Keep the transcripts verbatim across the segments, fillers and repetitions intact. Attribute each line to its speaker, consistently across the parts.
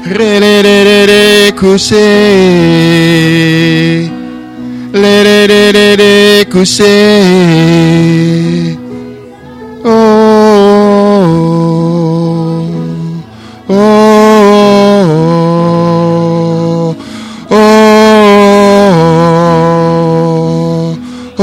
Speaker 1: Re re re re re kuse. Le re re re re kuse. Oh, oh, oh, oh, oh.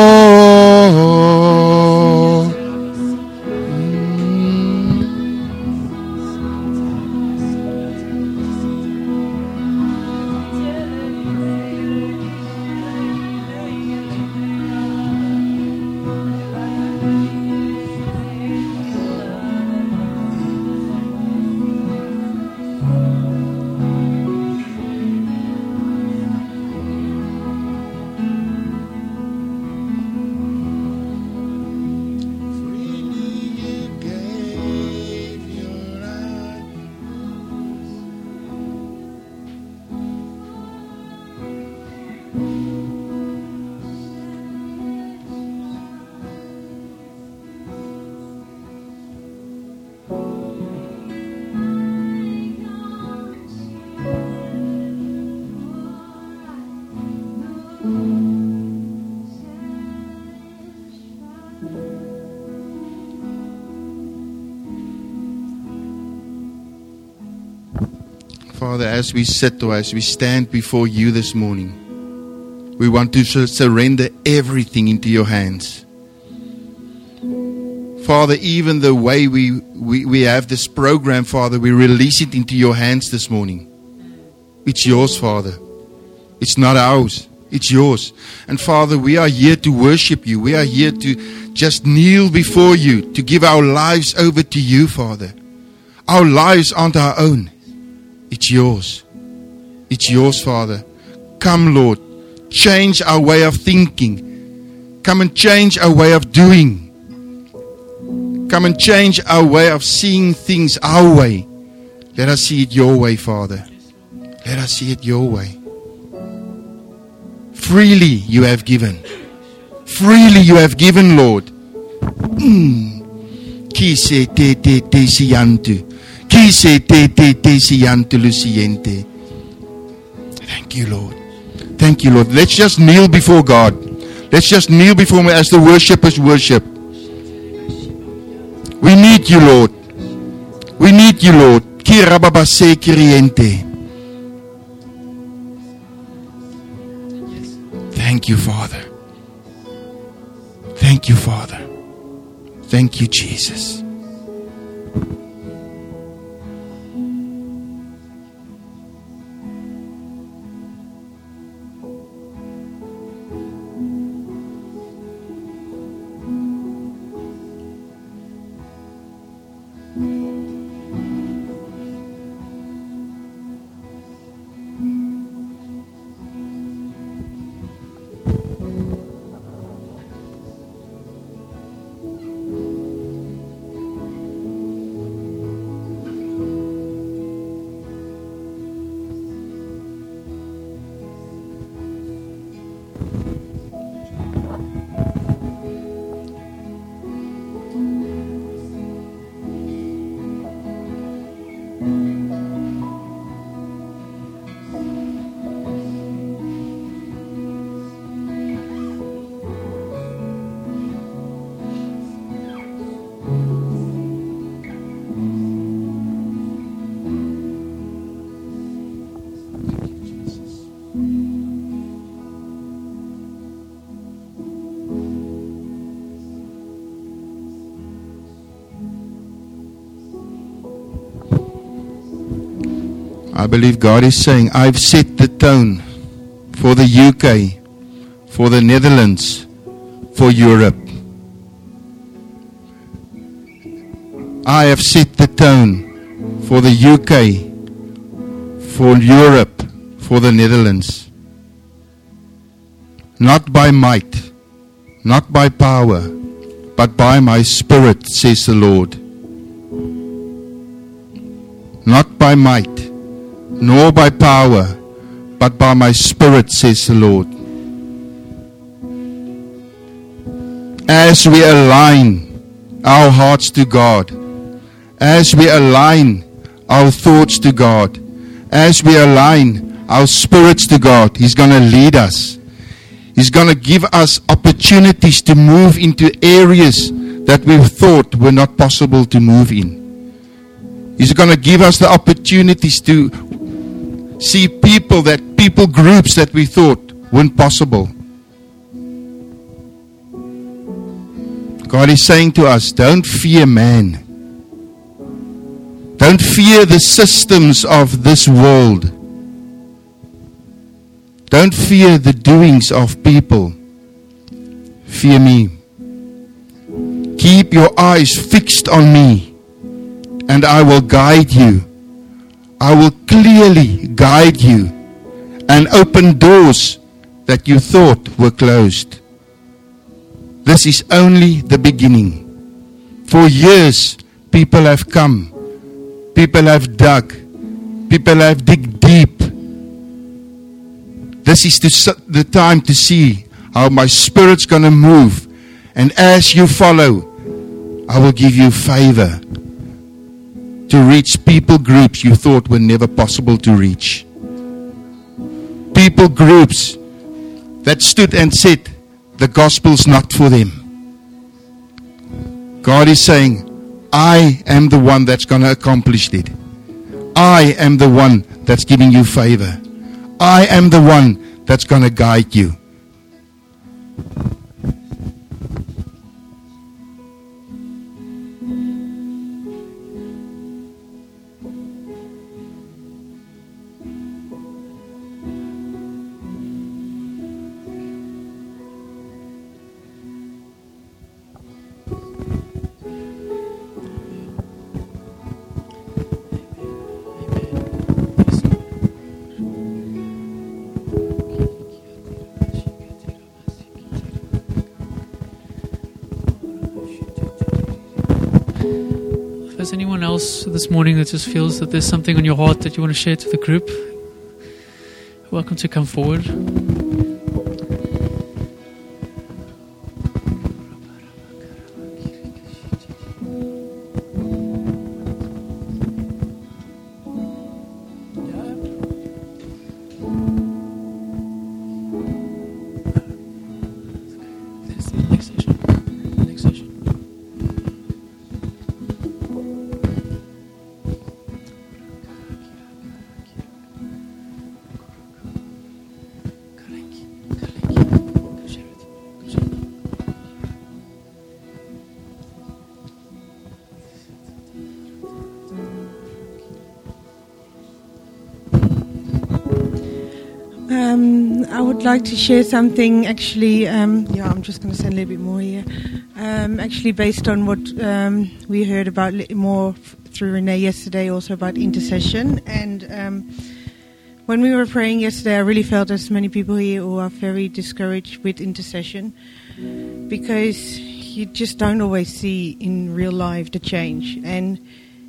Speaker 1: Father, as we sit or as we stand before you this morning, we want to surrender everything into your hands. Father, even the way we, we, we have this program, Father, we release it into your hands this morning. It's yours, Father. It's not ours. It's yours. And Father, we are here to worship you. We are here to just kneel before you, to give our lives over to you, Father. Our lives aren't our own. It's yours. It's yours, Father. Come, Lord. Change our way of thinking. Come and change our way of doing. Come and change our way of seeing things our way. Let us see it your way, Father. Let us see it your way. Freely you have given. Freely you have given, Lord. Mm. Kise te te te siyantu. Kise te te te siyantu luciente. Thank you, Lord. Thank you, Lord. Let's just kneel before God. Let's just kneel before Him as the worshippers worship. We need you, Lord. We need you, Lord. Kirababase kiriente. Thank you, Father. Thank you, Father. Thank you, Jesus. I believe God is saying, I've set the tone for the U K, for the Netherlands, for Europe. I have set the tone for the U K, for Europe, for the Netherlands. Not by might, not by power, but by my Spirit, says the Lord. Not by might, nor by power, but by my Spirit, says the Lord. As we align our hearts to God, as we align our thoughts to God, as we align our spirits to God, He's going to lead us. He's going to give us opportunities to move into areas that we thought were not possible to move in. He's going to give us the opportunities to see people that people groups that we thought weren't possible. God is saying to us, don't fear man. Don't fear the systems of this world. Don't fear the doings of people. Fear me. Keep your eyes fixed on me, and I will guide you. I will clearly guide you and open doors that you thought were closed. This is only the beginning. For years, people have come. People have dug. People have dig deep. This is the, the time to see how my Spirit's going to move. And as you follow, I will give you favor to reach people groups you thought were never possible to reach. People groups that stood and said, the gospel's not for them. God is saying, I am the one that's going to accomplish it. I am the one that's giving you favor. I am the one that's going to guide you.
Speaker 2: If there's anyone else this morning that just feels that there's something on your heart that you want to share to the group, welcome to come forward.
Speaker 3: Um, I would like to share something actually, um, yeah, I'm just going to say a little bit more here. Um, actually based on what um, we heard about li- more f- through Renee yesterday, also about intercession. And um, when we were praying yesterday, I really felt there's many people here who are very discouraged with intercession because you just don't always see in real life the change. And,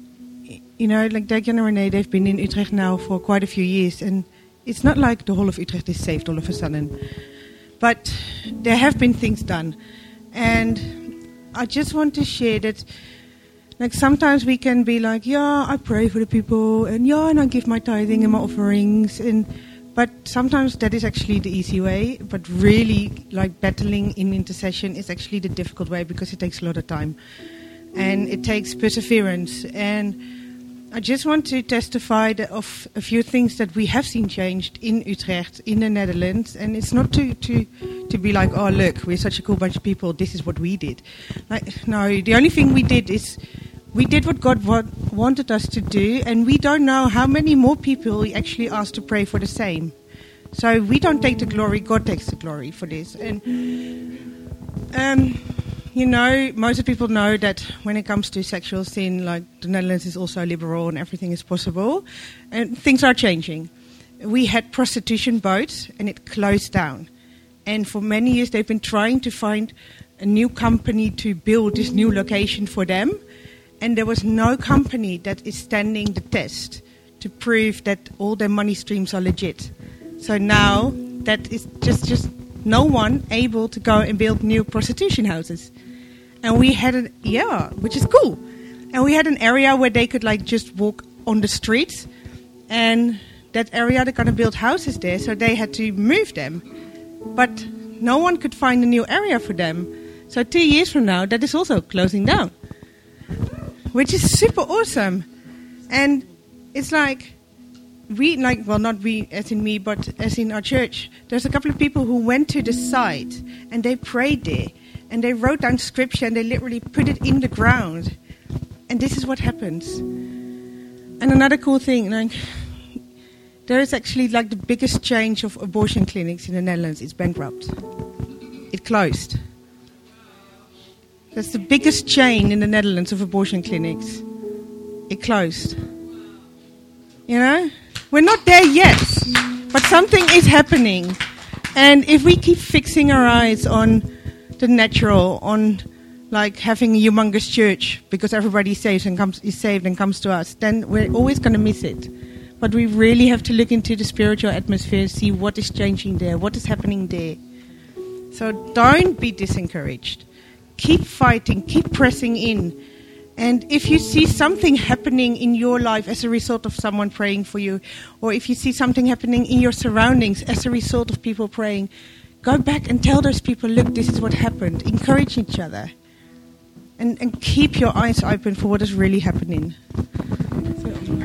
Speaker 3: you know, like Dagan and Renee, they've been in Utrecht now for quite a few years, and it's not like the whole of Utrecht is saved all of a sudden. But there have been things done. And I just want to share that, like, sometimes we can be like, yeah, I pray for the people, and yeah, and I give my tithing and my offerings. And but sometimes that is actually the easy way. But really, like, battling in intercession is actually the difficult way because it takes a lot of time. And it takes perseverance. And I just want to testify of a few things that we have seen changed in Utrecht, in the Netherlands. And it's not to, to, to be like, oh, look, we're such a cool bunch of people, this is what we did. Like, no, the only thing we did is we did what God wa- wanted us to do, and we don't know how many more people He actually asked to pray for the same. So we don't take the glory, God takes the glory for this. And um, you know, most of people know that when it comes to sexual sin, like, the Netherlands is also liberal and everything is possible. And things are changing. We had prostitution boats and it closed down. And for many years they've been trying to find a new company to build this new location for them. And there was no company that is standing the test to prove that all their money streams are legit. So now that is just, just no one able to go and build new prostitution houses. And we had an, yeah, which is cool. And we had an area where they could, like, just walk on the streets. And that area. They're going to build houses there, so they had to move them. But no one could find a new area for them. So two years from now, that is also closing down, which is super awesome. And it's like, we, like, well, not we as in me, but as in our church, there's a couple of people who went to the site and they prayed there. And they wrote down scripture and they literally put it in the ground. And this is what happens. And another cool thing, like, there is actually like the biggest change of abortion clinics in the Netherlands. It's bankrupt. It closed. That's the biggest chain in the Netherlands of abortion clinics. It closed. You know? We're not there yet. But something is happening. And if we keep fixing our eyes on the natural, on like having a humongous church because everybody saves and comes is saved and comes to us, then we're always going to miss it. But we really have to look into the spiritual atmosphere, see what is changing there, what is happening there. So don't be discouraged. Keep fighting, keep pressing in. And if you see something happening in your life as a result of someone praying for you, or if you see something happening in your surroundings as a result of people praying, go back and tell those people, look, this is what happened. Encourage each other. And, and keep your eyes open for what is really happening. So,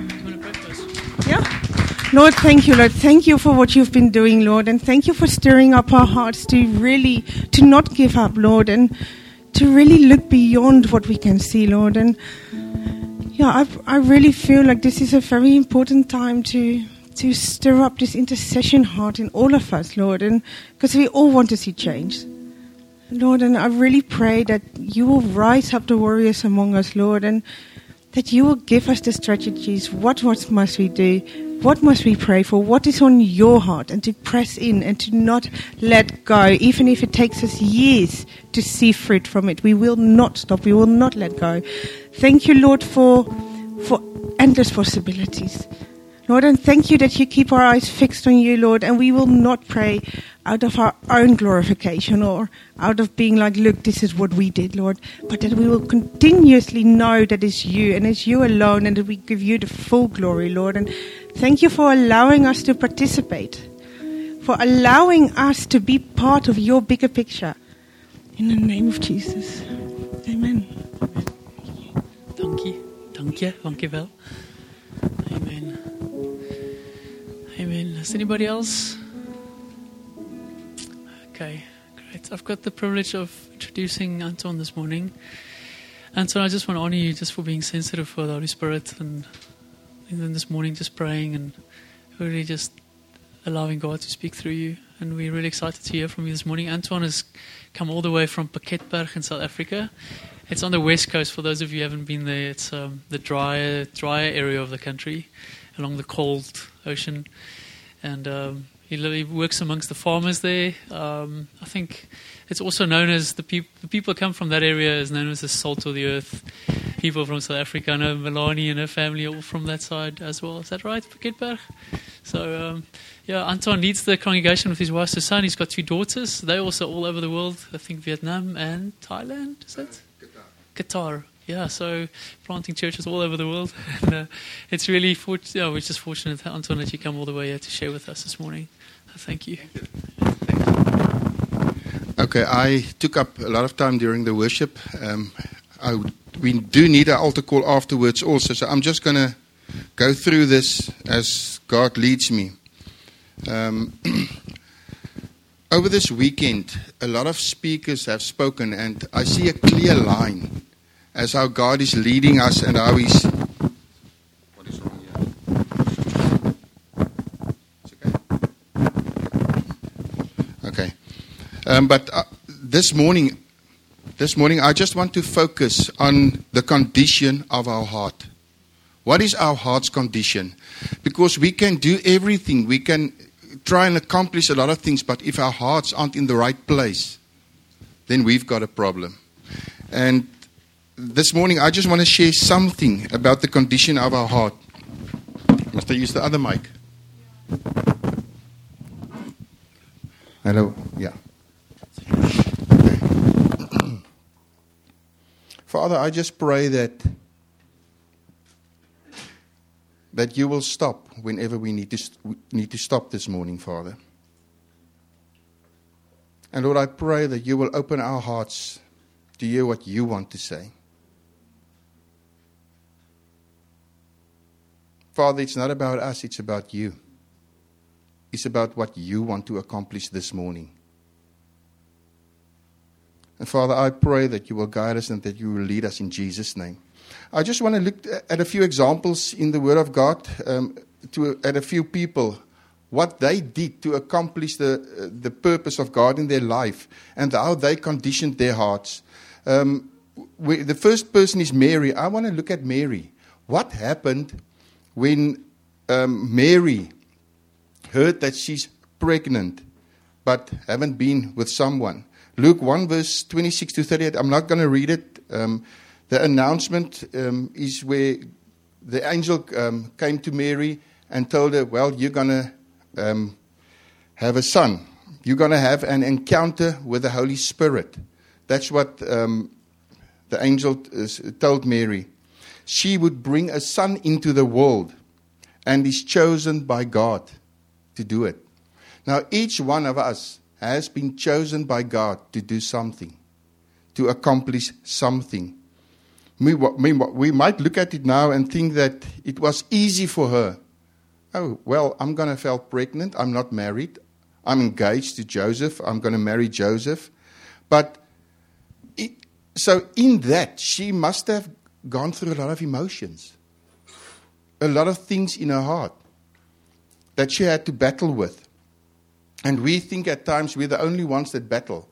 Speaker 3: yeah. Lord, thank you, Lord. Thank you for what you've been doing, Lord. And thank you for stirring up our hearts to really, to not give up, Lord. And to really look beyond what we can see, Lord. And yeah, I, I really feel like this is a very important time to... to stir up this intercession heart in all of us, Lord, and because we all want to see change. Lord, and I really pray that you will rise up the warriors among us, Lord, and that you will give us the strategies. What, what must we do? What must we pray for? What is on your heart? And to press in and to not let go, even if it takes us years to see fruit from it. We will not stop. We will not let go. Thank you, Lord, for, for endless possibilities. Lord, and thank you that you keep our eyes fixed on you, Lord, and we will not pray out of our own glorification or out of being like, look, this is what we did, Lord, but that we will continuously know that it's you and it's you alone and that we give you the full glory, Lord. And thank you for allowing us to participate, for allowing us to be part of your bigger picture. In the name of Jesus. Amen.
Speaker 2: Dank je. Dank je. Dank je wel. Amen. Amen. Is anybody else? Okay, great. I've got the privilege of introducing Anton this morning. Anton, I just want to honor you just for being sensitive for the Holy Spirit and, and then this morning just praying and really just allowing God to speak through you. And we're really excited to hear from you this morning. Anton has come all the way from Piketberg in South Africa. It's on the west coast, for those of you who haven't been there. It's um, the drier, drier area of the country, along the cold ocean. And um, he literally works amongst the farmers there. Um, I think it's also known as, the, peop- the people who come from that area is known as the salt of the earth. People from South Africa, I know Melanie and her family are all from that side as well. Is that right, Piketberg? So, um, yeah, Anton leads the congregation with his wife Susan. He's got two daughters. They're also all over the world. I think Vietnam and Thailand, is that? Qatar, yeah, so planting churches all over the world. And, uh, it's really, for, yeah, we're just fortunate, Anton, that you come all the way here to share with us this morning. So thank you.
Speaker 1: Okay, I took up a lot of time during the worship. Um, I, we do need an altar call afterwards also, so I'm just going to go through this as God leads me. Um, over this weekend, a lot of speakers have spoken, and I see a clear line as how God is leading us and how He's... What is wrong here? It's okay? Okay. Um, but uh, this morning, this morning, I just want to focus on the condition of our heart. What is our heart's condition? Because we can do everything. We can try and accomplish a lot of things, but if our hearts aren't in the right place, then we've got a problem. And this morning, I just want to share something about the condition of our heart. Must I use the other mic? Hello? Yeah. Okay. Father, I just pray that that you will stop whenever we need to, we need to stop this morning, Father. And Lord, I pray that you will open our hearts to hear what you want to say. Father, it's not about us, it's about you. It's about what you want to accomplish this morning. And Father, I pray that you will guide us and that you will lead us in Jesus' name. I just want to look at a few examples in the Word of God, um, to at a few people, what they did to accomplish the uh, the purpose of God in their life and how they conditioned their hearts. Um, we, the first person is Mary. I want to look at Mary. What happened when um, Mary heard that she's pregnant but haven't been with someone? Luke one, verse twenty-six to thirty-eight. I'm not going to read it. Um, the announcement um, is where the angel um, came to Mary and told her, well, you're going to um, have a son. You're going to have an encounter with the Holy Spirit. That's what um, the angel told Mary. She would bring a son into the world and is chosen by God to do it. Now, each one of us has been chosen by God to do something, to accomplish something. We, we, we might look at it now and think that it was easy for her. Oh, well, I'm going to fall pregnant. I'm not married. I'm engaged to Joseph. I'm going to marry Joseph. But it, so in that, she must have gone through a lot of emotions, a lot of things in her heart that she had to battle with. And we think at times we're the only ones that battle.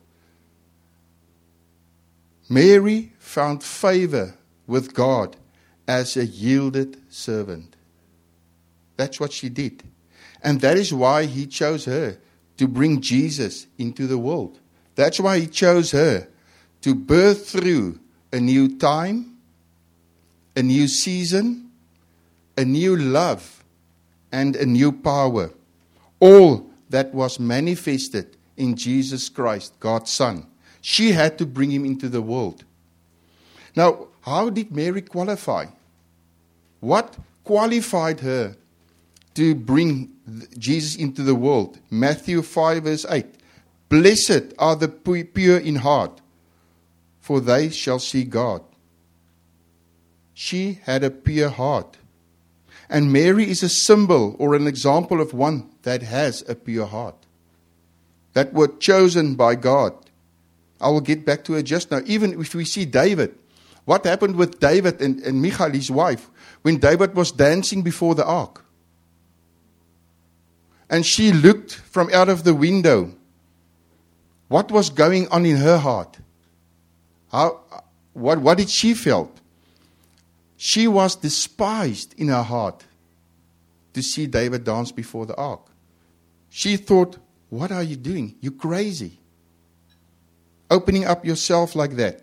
Speaker 1: Mary found favor with God as a yielded servant. That's what she did. And that is why he chose her to bring Jesus into the world. That's why he chose her to birth through a new time, a new season, a new love, and a new power. All that was manifested in Jesus Christ, God's Son. She had to bring him into the world. Now, how did Mary qualify? What qualified her to bring Jesus into the world? Matthew five, verse eight. Blessed are the pure in heart, for they shall see God. She had a pure heart. And Mary is a symbol or an example of one that has a pure heart, that were chosen by God. I will get back to her just now. Even if we see David, what happened with David and, and Michal, his wife, when David was dancing before the ark? And she looked from out of the window. What was going on in her heart? How, what, what did she felt? She was despised in her heart to see David dance before the ark. She thought, what are you doing? You're crazy. Opening up yourself like that.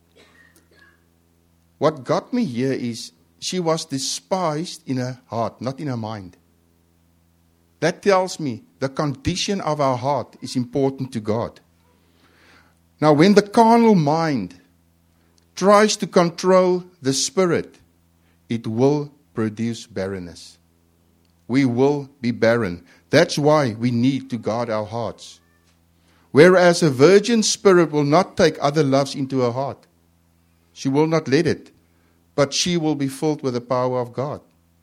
Speaker 1: What got me here is she was despised in her heart, not in her mind. That tells me the condition of our heart is important to God. Now, when the carnal mind tries to control the spirit, it will produce barrenness. We will be barren. That's why we need to guard our hearts. Whereas a virgin spirit will not take other loves into her heart. She will not let it. But she will be filled with the power of God.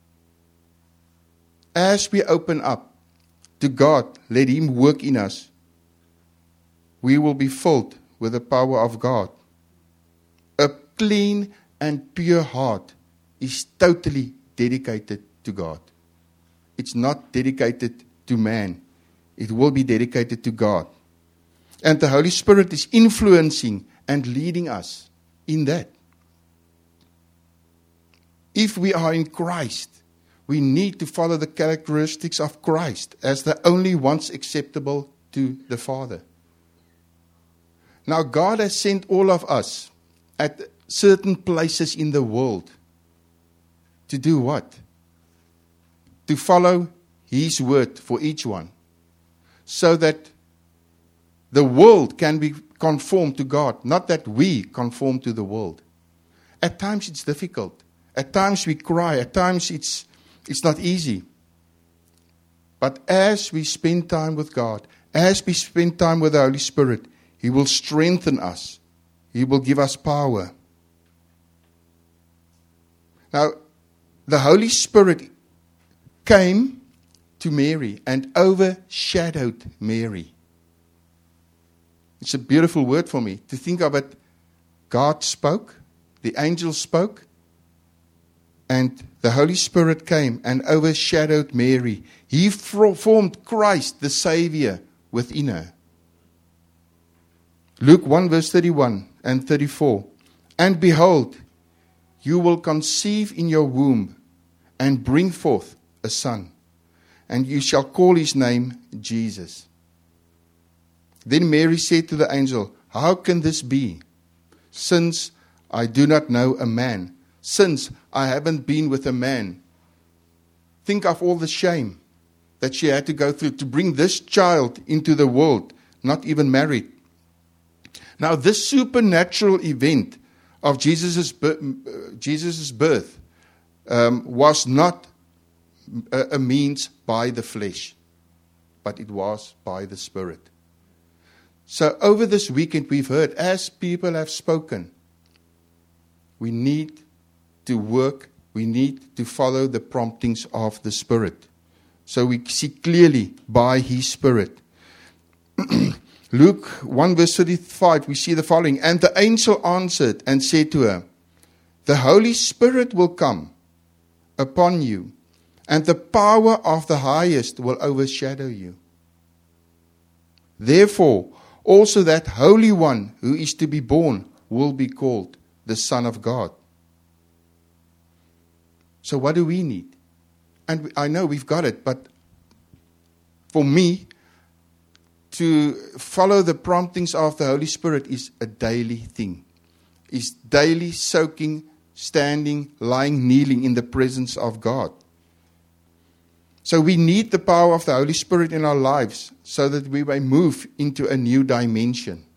Speaker 1: As we open up to God, let him work in us. We will be filled with the power of God. A clean and pure heart is totally dedicated to God. It's not dedicated to man. It will be dedicated to God. And the Holy Spirit is influencing and leading us in that. If we are in Christ, we need to follow the characteristics of Christ as the only ones acceptable to the Father. Now, God has sent all of us at certain places in the world to do what? To follow his word for each one, so that the world can be conformed to God, not that we conform to the world. At times it's difficult. At times we cry. At times it's It's not easy. But as we spend time with God, as we spend time with the Holy Spirit, He will strengthen us. He will give us power. Now, the Holy Spirit came to Mary and overshadowed Mary. It's a beautiful word for me to think of it. God spoke, the angel spoke, and the Holy Spirit came and overshadowed Mary. He formed Christ, the Savior, within her. Luke one verse thirty-one and thirty-four. And behold, you will conceive in your womb and bring forth a son, and you shall call his name Jesus. Then Mary said to the angel, how can this be, since I do not know a man, since I haven't been with a man? Think of all the shame that she had to go through to bring this child into the world, not even married. Now, this supernatural event of Jesus' birth, Jesus's birth um, was not a, a means by the flesh, but it was by the Spirit. So over this weekend we've heard, as people have spoken, we need to work, we need to follow the promptings of the Spirit. So we see clearly by His Spirit. Luke one verse thirty-five, we see the following. And the angel answered and said to her, the Holy Spirit will come upon you, and the power of the highest will overshadow you. Therefore, also that Holy One who is to be born will be called the Son of God. So what do we need? And I know we've got it, but for me, to follow the promptings of the Holy Spirit is a daily thing. It's daily soaking, standing, lying, kneeling in the presence of God. So we need the power of the Holy Spirit in our lives so that we may move into a new dimension,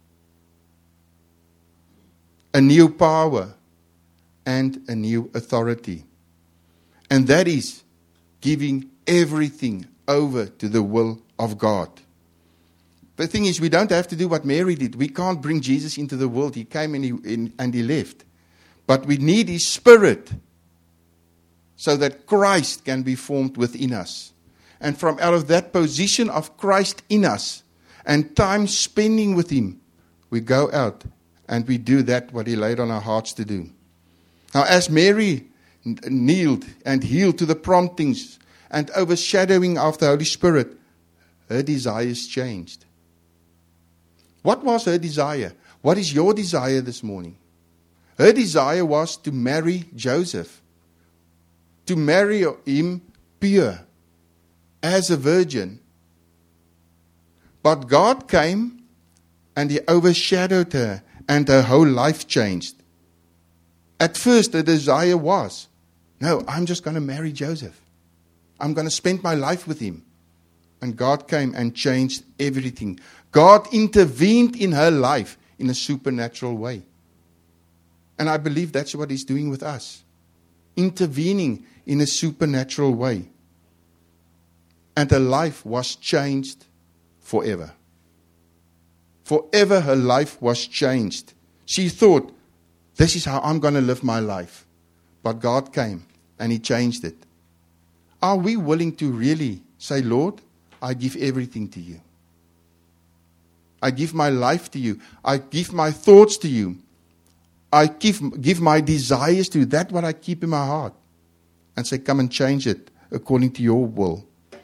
Speaker 1: a new power, and a new authority. And that is giving everything over to the will of God. The thing is, we don't have to do what Mary did. We can't bring Jesus into the world. He came and he, in, and he left. But we need His Spirit so that Christ can be formed within us. And from out of that position of Christ in us and time spending with Him, we go out and we do that what He laid on our hearts to do. Now, as Mary kneeled and healed to the promptings and overshadowing of the Holy Spirit, her desires changed. What was her desire? What is your desire this morning? Her desire was to marry Joseph, to marry him pure, as a virgin. But God came and He overshadowed her, and her whole life changed. At first, the desire was, no, I'm just going to marry Joseph. I'm going to spend my life with him. And God came and changed everything. God intervened in her life in a supernatural way. And I believe that's what He's doing with us. Intervening in a supernatural way. And her life was changed forever. Forever her life was changed. She thought, this is how I'm going to live my life. But God came and He changed it. Are we willing to really say, Lord, I give everything to you. I give my life to you. I give my thoughts to you. I give, give my desires to you. That's what I keep in my heart. And say, come and change it according to your will.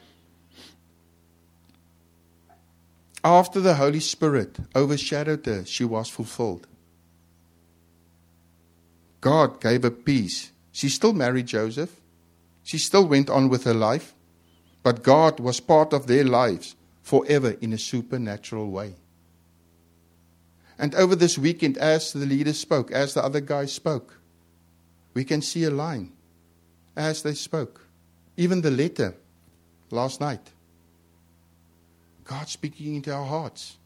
Speaker 1: After the Holy Spirit overshadowed her, she was fulfilled. God gave her peace. She still married Joseph. She still went on with her life. But God was part of their lives forever in a supernatural way. And over this weekend, as the leaders spoke, as the other guys spoke, we can see a line as they spoke. Even the letter last night. God speaking into our hearts.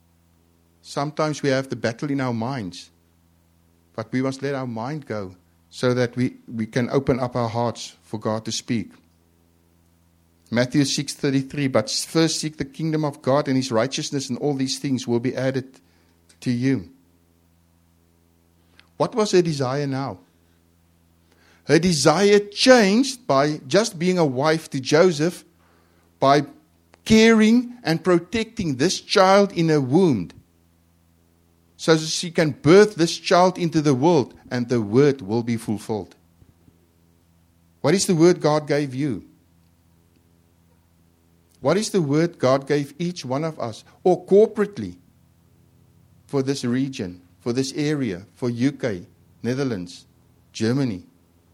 Speaker 1: Sometimes we have the battle in our minds, but we must let our mind go so that we, we can open up our hearts for God to speak. Matthew six thirty-three, but first seek the kingdom of God and His righteousness, and all these things will be added to you. What was her desire now? Her desire changed by just being a wife to Joseph, by caring and protecting this child in her womb, so that she can birth this child into the world, and the word will be fulfilled. What is the word God gave you? What is the word God gave each one of us, or corporately, for this region, for this area, for U K, Netherlands, Germany?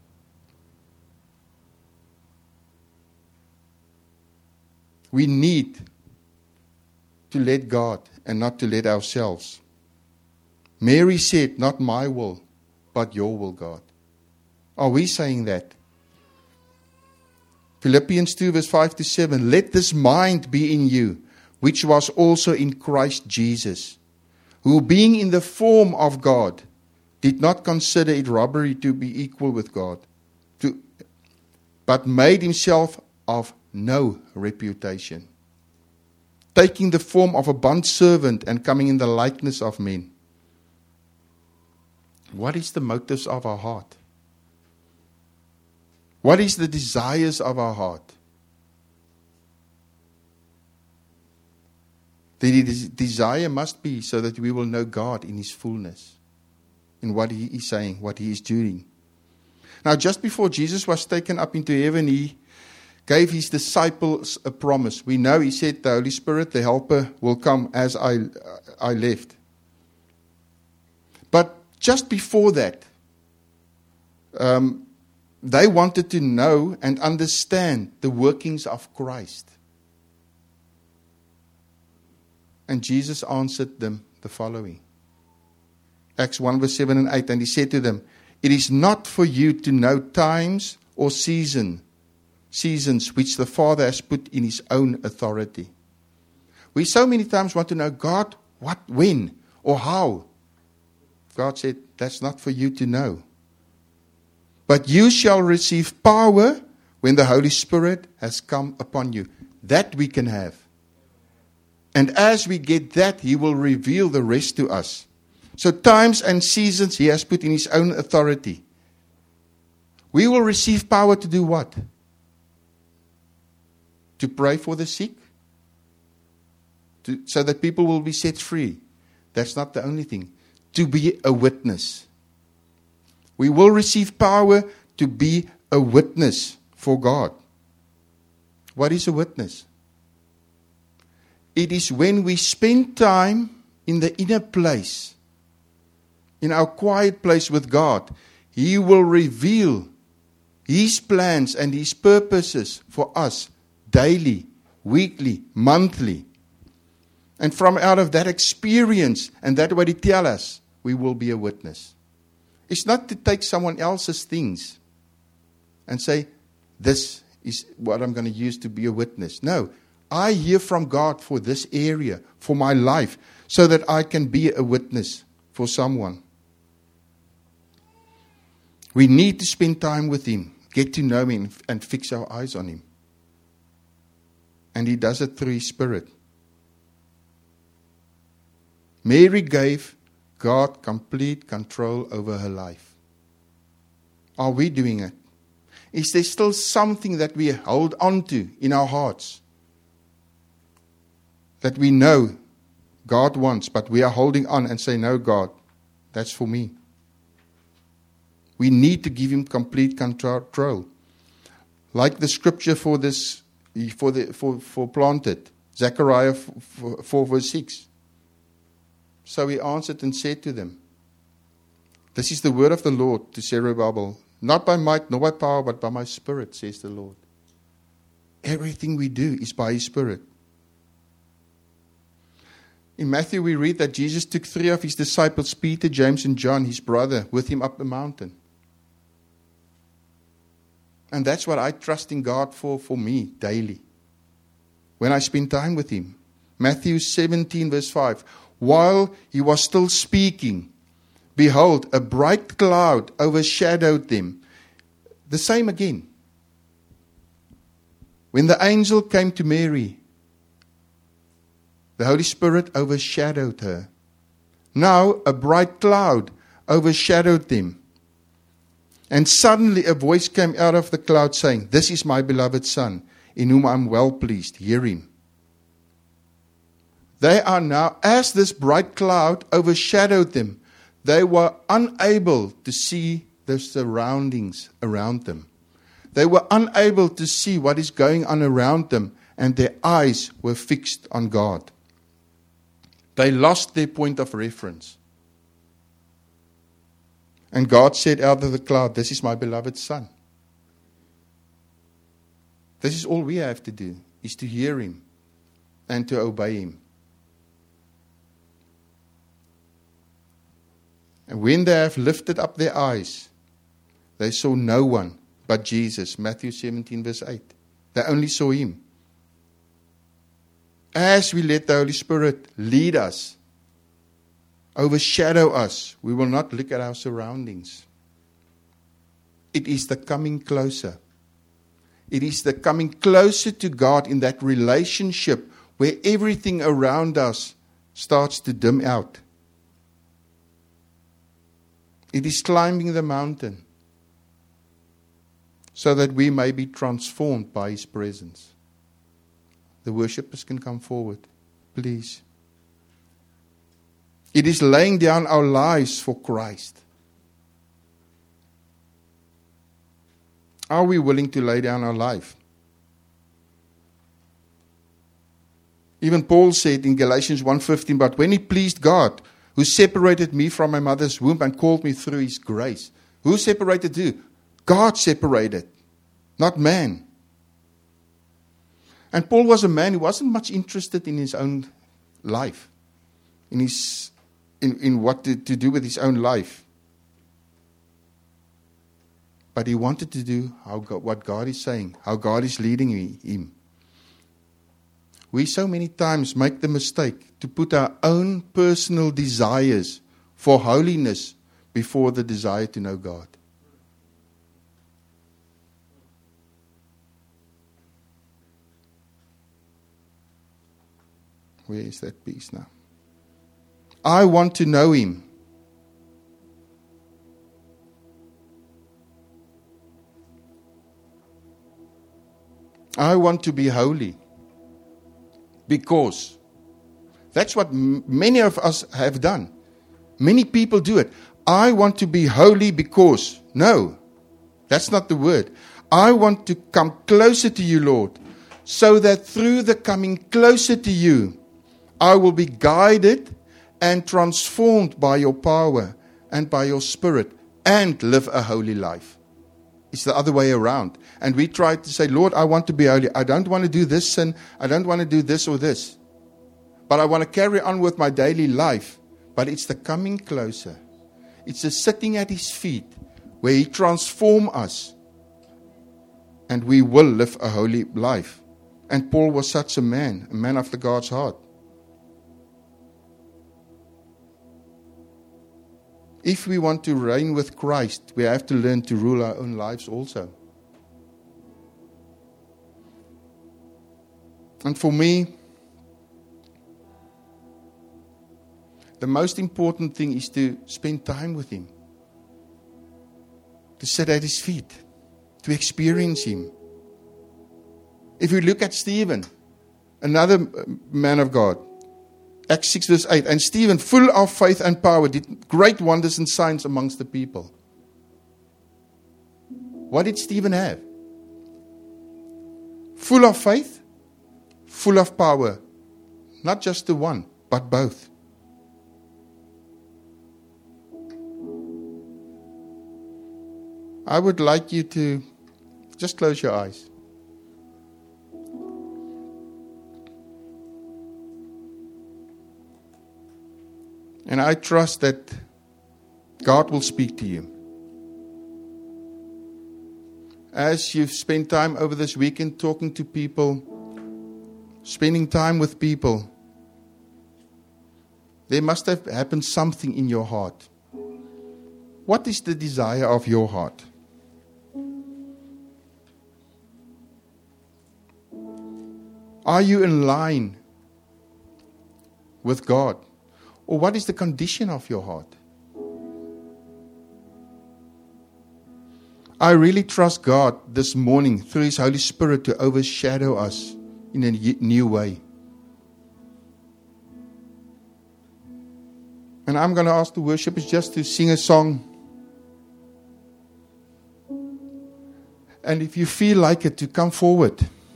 Speaker 1: We need to let God and not to let ourselves. Mary said, not my will, but your will, God. Are we saying that? Philippians two verse five to seven, let this mind be in you, which was also in Christ Jesus, who being in the form of God, did not consider it robbery to be equal with God, to, but made himself of no reputation, taking the form of a bondservant and coming in the likeness of men. What is the motives of our heart? What is the desires of our heart? The desire must be so that we will know God in His fullness, in what He is saying, what He is doing. Now, just before Jesus was taken up into heaven, He gave His disciples a promise. We know He said the Holy Spirit, the Helper, will come as I, I left. But just before that, um, they wanted to know and understand the workings of Christ. And Jesus answered them the following. Acts one verse seven and eight. And He said to them, it is not for you to know times or season, seasons which the Father has put in His own authority. We so many times want to know, God, what, when, or how. God said, that's not for you to know. But you shall receive power when the Holy Spirit has come upon you. That we can have. And as we get that, He will reveal the rest to us. So times and seasons He has put in His own authority. We will receive power to do what? To pray for the sick? To, so that people will be set free. That's not the only thing. To be a witness. We will receive power to be a witness for God. What is a witness? It is when we spend time in the inner place, in our quiet place with God. He will reveal His plans and His purposes for us daily, weekly, monthly. And from out of that experience and that what He tells us, we will be a witness. It's not to take someone else's things and say, this is what I'm going to use to be a witness. No, I hear from God for this area, for my life, so that I can be a witness for someone. We need to spend time with Him, get to know Him, and fix our eyes on Him. And He does it through His Spirit. Mary gave God complete control over her life. Are we doing it? Is there still something that we hold on to in our hearts? That we know God wants, but we are holding on and say, no, God, that's for me. We need to give Him complete control. Like the scripture for this, for the for, for planted, Zechariah four verse six. So He answered and said to them, this is the word of the Lord to Zerubbabel, not by might nor by power, but by my Spirit, says the Lord. Everything we do is by His Spirit. In Matthew we read that Jesus took three of His disciples, Peter, James and John, His brother, with Him up the mountain. And that's what I trust in God for, for me daily. When I spend time with Him. Matthew seventeen verse five. While He was still speaking, behold, a bright cloud overshadowed them. The same again. When the angel came to Mary, the Holy Spirit overshadowed her. Now a bright cloud overshadowed them. And suddenly a voice came out of the cloud saying, "This is my beloved Son, in whom I am well pleased. Hear him." They are now, as this bright cloud overshadowed them, they were unable to see the surroundings around them. They were unable to see what is going on around them, and their eyes were fixed on God. They lost their point of reference. And God said out of the cloud, "This is my beloved Son." This is all we have to do, is to hear him and to obey him. And when they have lifted up their eyes, they saw no one but Jesus. Matthew seventeen verse eight. They only saw him. As we let the Holy Spirit lead us, overshadow us, we will not look at our surroundings. It is the coming closer. It is the coming closer to God in that relationship where everything around us starts to dim out. It is climbing the mountain so that we may be transformed by his presence. The worshippers can come forward, please. It is laying down our lives for Christ. Are we willing to lay down our life? Even Paul said in Galatians one fifteen, "But when it pleased God, who separated me from my mother's womb and called me through his grace." Who separated who? God separated, not man. And Paul was a man who wasn't much interested in his own life, in his in, in what to, to do with his own life. But he wanted to do how God, what God is saying, how God is leading him. We so many times make the mistake to put our own personal desires for holiness before the desire to know God. Where is that piece now? I want to know him. I want to be holy. Because that's what m- many of us have done. Many people do it. I want to be holy because. No, that's not the word. I want to come closer to you, Lord, so that through the coming closer to you, I will be guided and transformed by your power and by your Spirit and live a holy life. It's the other way around. And we try to say, Lord, I want to be holy. I don't want to do this sin. I don't want to do this or this. But I want to carry on with my daily life. But it's the coming closer. It's the sitting at his feet where he transforms us. And we will live a holy life. And Paul was such a man, a man after God's heart. If we want to reign with Christ, we have to learn to rule our own lives also. And for me, the most important thing is to spend time with him. To sit at his feet. To experience him. If we look at Stephen, another man of God, Acts six verse eight, and Stephen, full of faith and power, did great wonders and signs amongst the people. What did Stephen have? Full of faith, full of power. Not just the one, but both. I would like you to just close your eyes. And I trust that God will speak to you. As you've spent time over this weekend talking to people, spending time with people, there must have happened something in your heart. What is the desire of your heart? Are you in line with God? Or what is the condition of your heart? I really trust God this morning through His Holy Spirit to overshadow us in a new way. And I'm going to ask the worshippers just to sing a song. And if you feel like it, to come forward.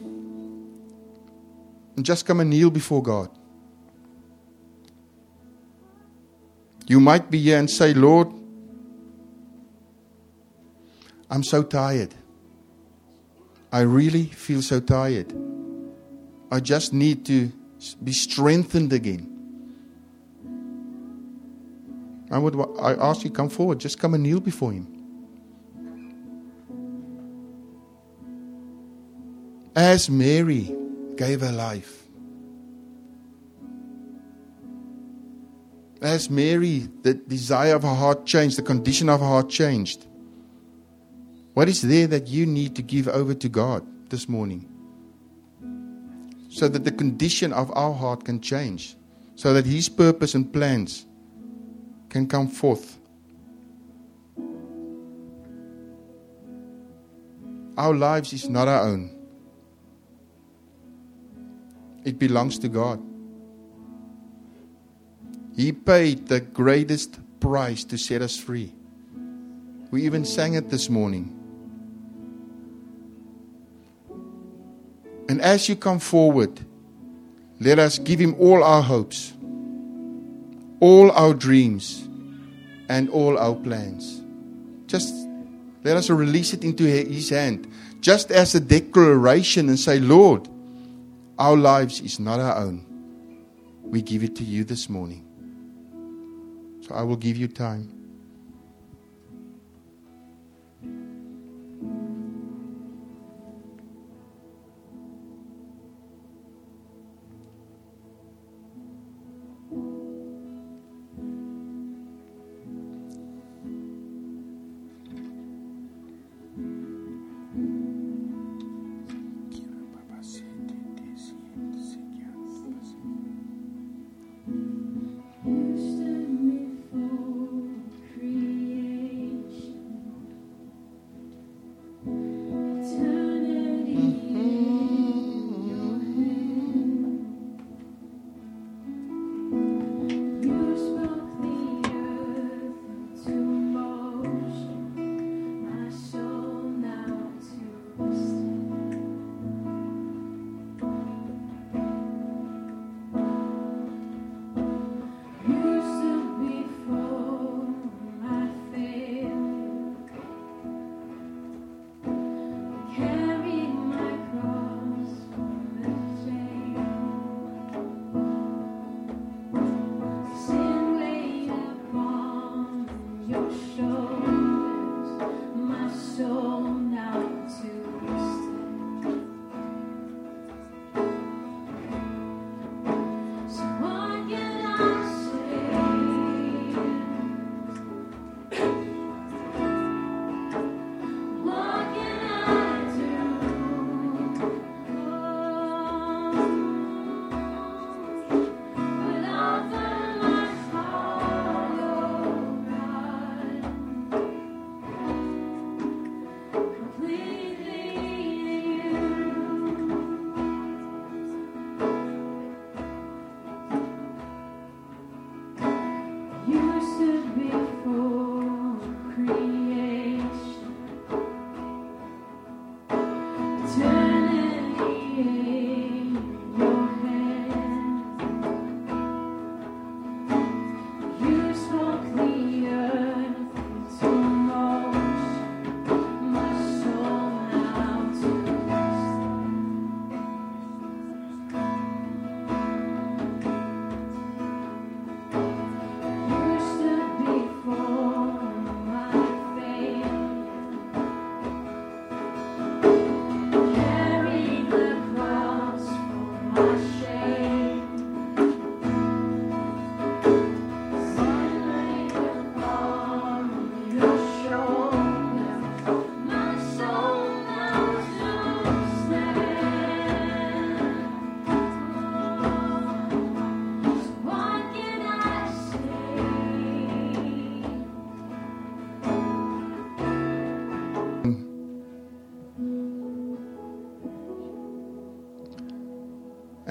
Speaker 1: And just come and kneel before God. You might be here and say, Lord, I'm so tired. I really feel so tired. I just need to be strengthened again. I would I ask you, come forward. Just come and kneel before Him. As Mary gave her life. As Mary, the desire of her heart changed, the condition of her heart changed. What is there that you need to give over to God this morning? So that the condition of our heart can change. So that His purpose and plans can come forth. Our lives is not our own. It belongs to God. He paid the greatest price to set us free. We even sang it this morning. And as you come forward, let us give Him all our hopes, all our dreams, and all our plans. Just let us release it into His hand, just as a declaration, and say, Lord, our lives is not our own. We give it to You this morning. So I will give you time.
Speaker 4: You stand before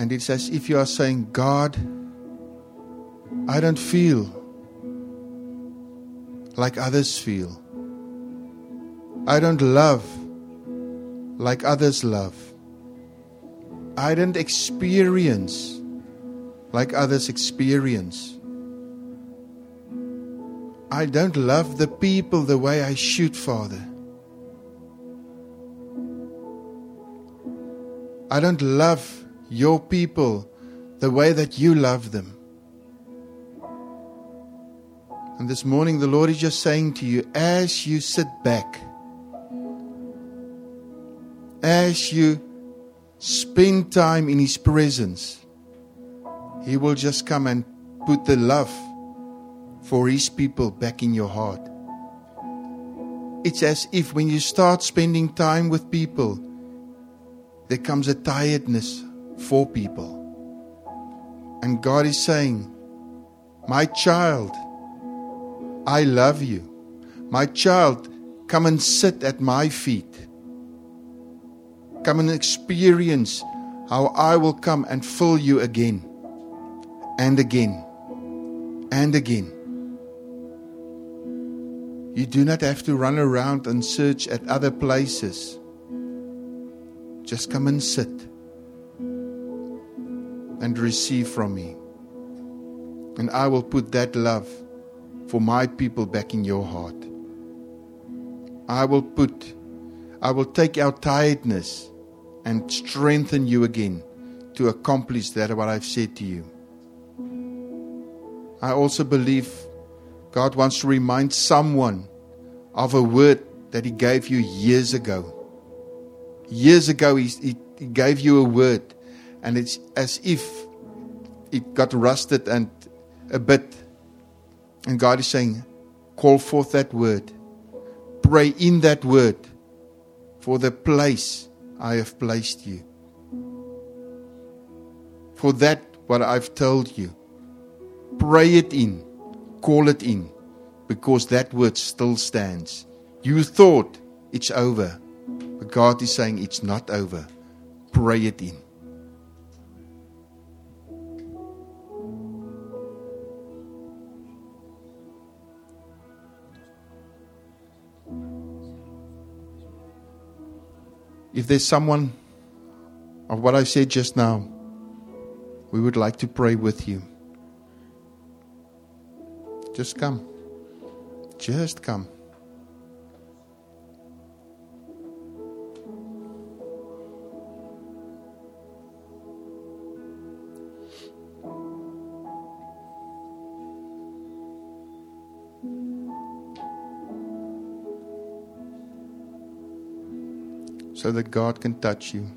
Speaker 1: And it's as if you are saying, God, I don't feel like others feel. I don't love like others love. I don't experience like others experience. I don't love the people the way I should, Father. I don't love your people the way that you love them. And this morning the Lord is just saying to you, as you sit back, as you spend time in His presence, He will just come and put the love for His people back in your heart. It's as if when you start spending time with people, there comes a tiredness for people. And God is saying, my child, I love you. My child, come and sit at my feet. Come and experience how I will come and fill you again and again and again. You do not have to run around and search at other places. Just come and sit and receive from me. And I will put that love for my people back in your heart. I will put, I will take our tiredness and strengthen you again to accomplish that what I've said to you. I also believe God wants to remind someone of a word that He gave you years ago. Years ago he, he, he gave you a word, and it's as if it got rusted and a bit. And God is saying, call forth that word. Pray in that word for the place I have placed you. For that what I've told you. Pray it in. Call it in. Because that word still stands. You thought it's over. But God is saying it's not over. Pray it in. If there's someone of what I said just now, we would like to pray with you. Just come. Just come. So that God can touch you.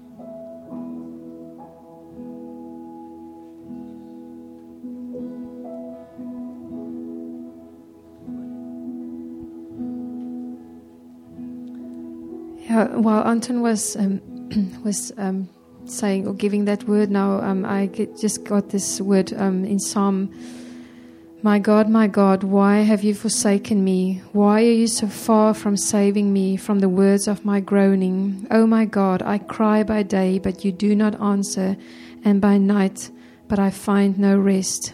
Speaker 4: Yeah, while Anton was um, was um, saying or giving that word now, um, I get, just got this word um, in Psalm. My God, my God, why have you forsaken me? Why are you so far from saving me from the words of my groaning? Oh my God, I cry by day, but you do not answer, and by night, but I find no rest.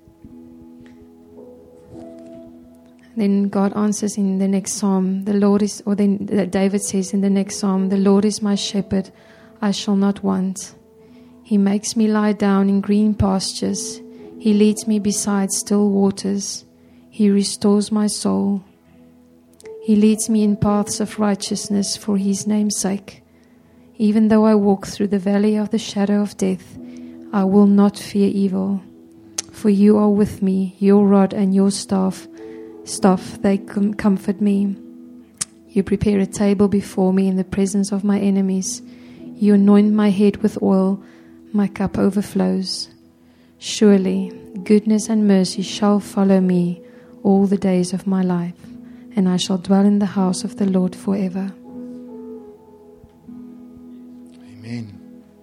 Speaker 4: Then God answers in the next psalm, the Lord is, or then David says in the next psalm, the Lord is my shepherd, I shall not want. He makes me lie down in green pastures. He leads me beside still waters. He restores my soul. He leads me in paths of righteousness for His name's sake. Even though I walk through the valley of the shadow of death, I will not fear evil. For you are with me, your rod and your staff, staff, they com- comfort me. You prepare a table before me in the presence of my enemies. You anoint my head with oil, my cup overflows. Surely goodness and mercy shall follow me all the days of my life, and I shall dwell in the house of the Lord forever.
Speaker 1: Amen.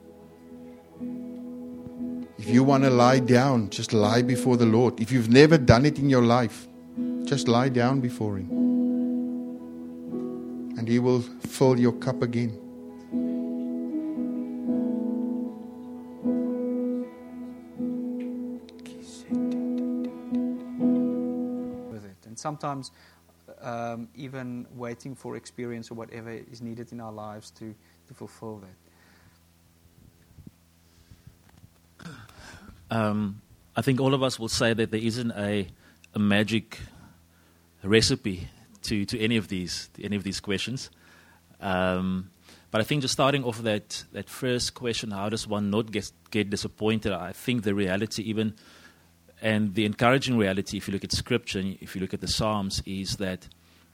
Speaker 1: If you want to lie down, just lie before the Lord. If you've never done it in your life, just lie down before Him. And He will fill your cup again.
Speaker 5: sometimes um, even waiting for experience or whatever is needed in our lives to, to fulfill that.
Speaker 6: Um, I think all of us will say that there isn't a, a magic recipe to, to any of these to any of these questions. Um, but I think just starting off that that first question, how does one not get get disappointed? I think the reality, even and the encouraging reality, if you look at Scripture, if you look at the Psalms, is that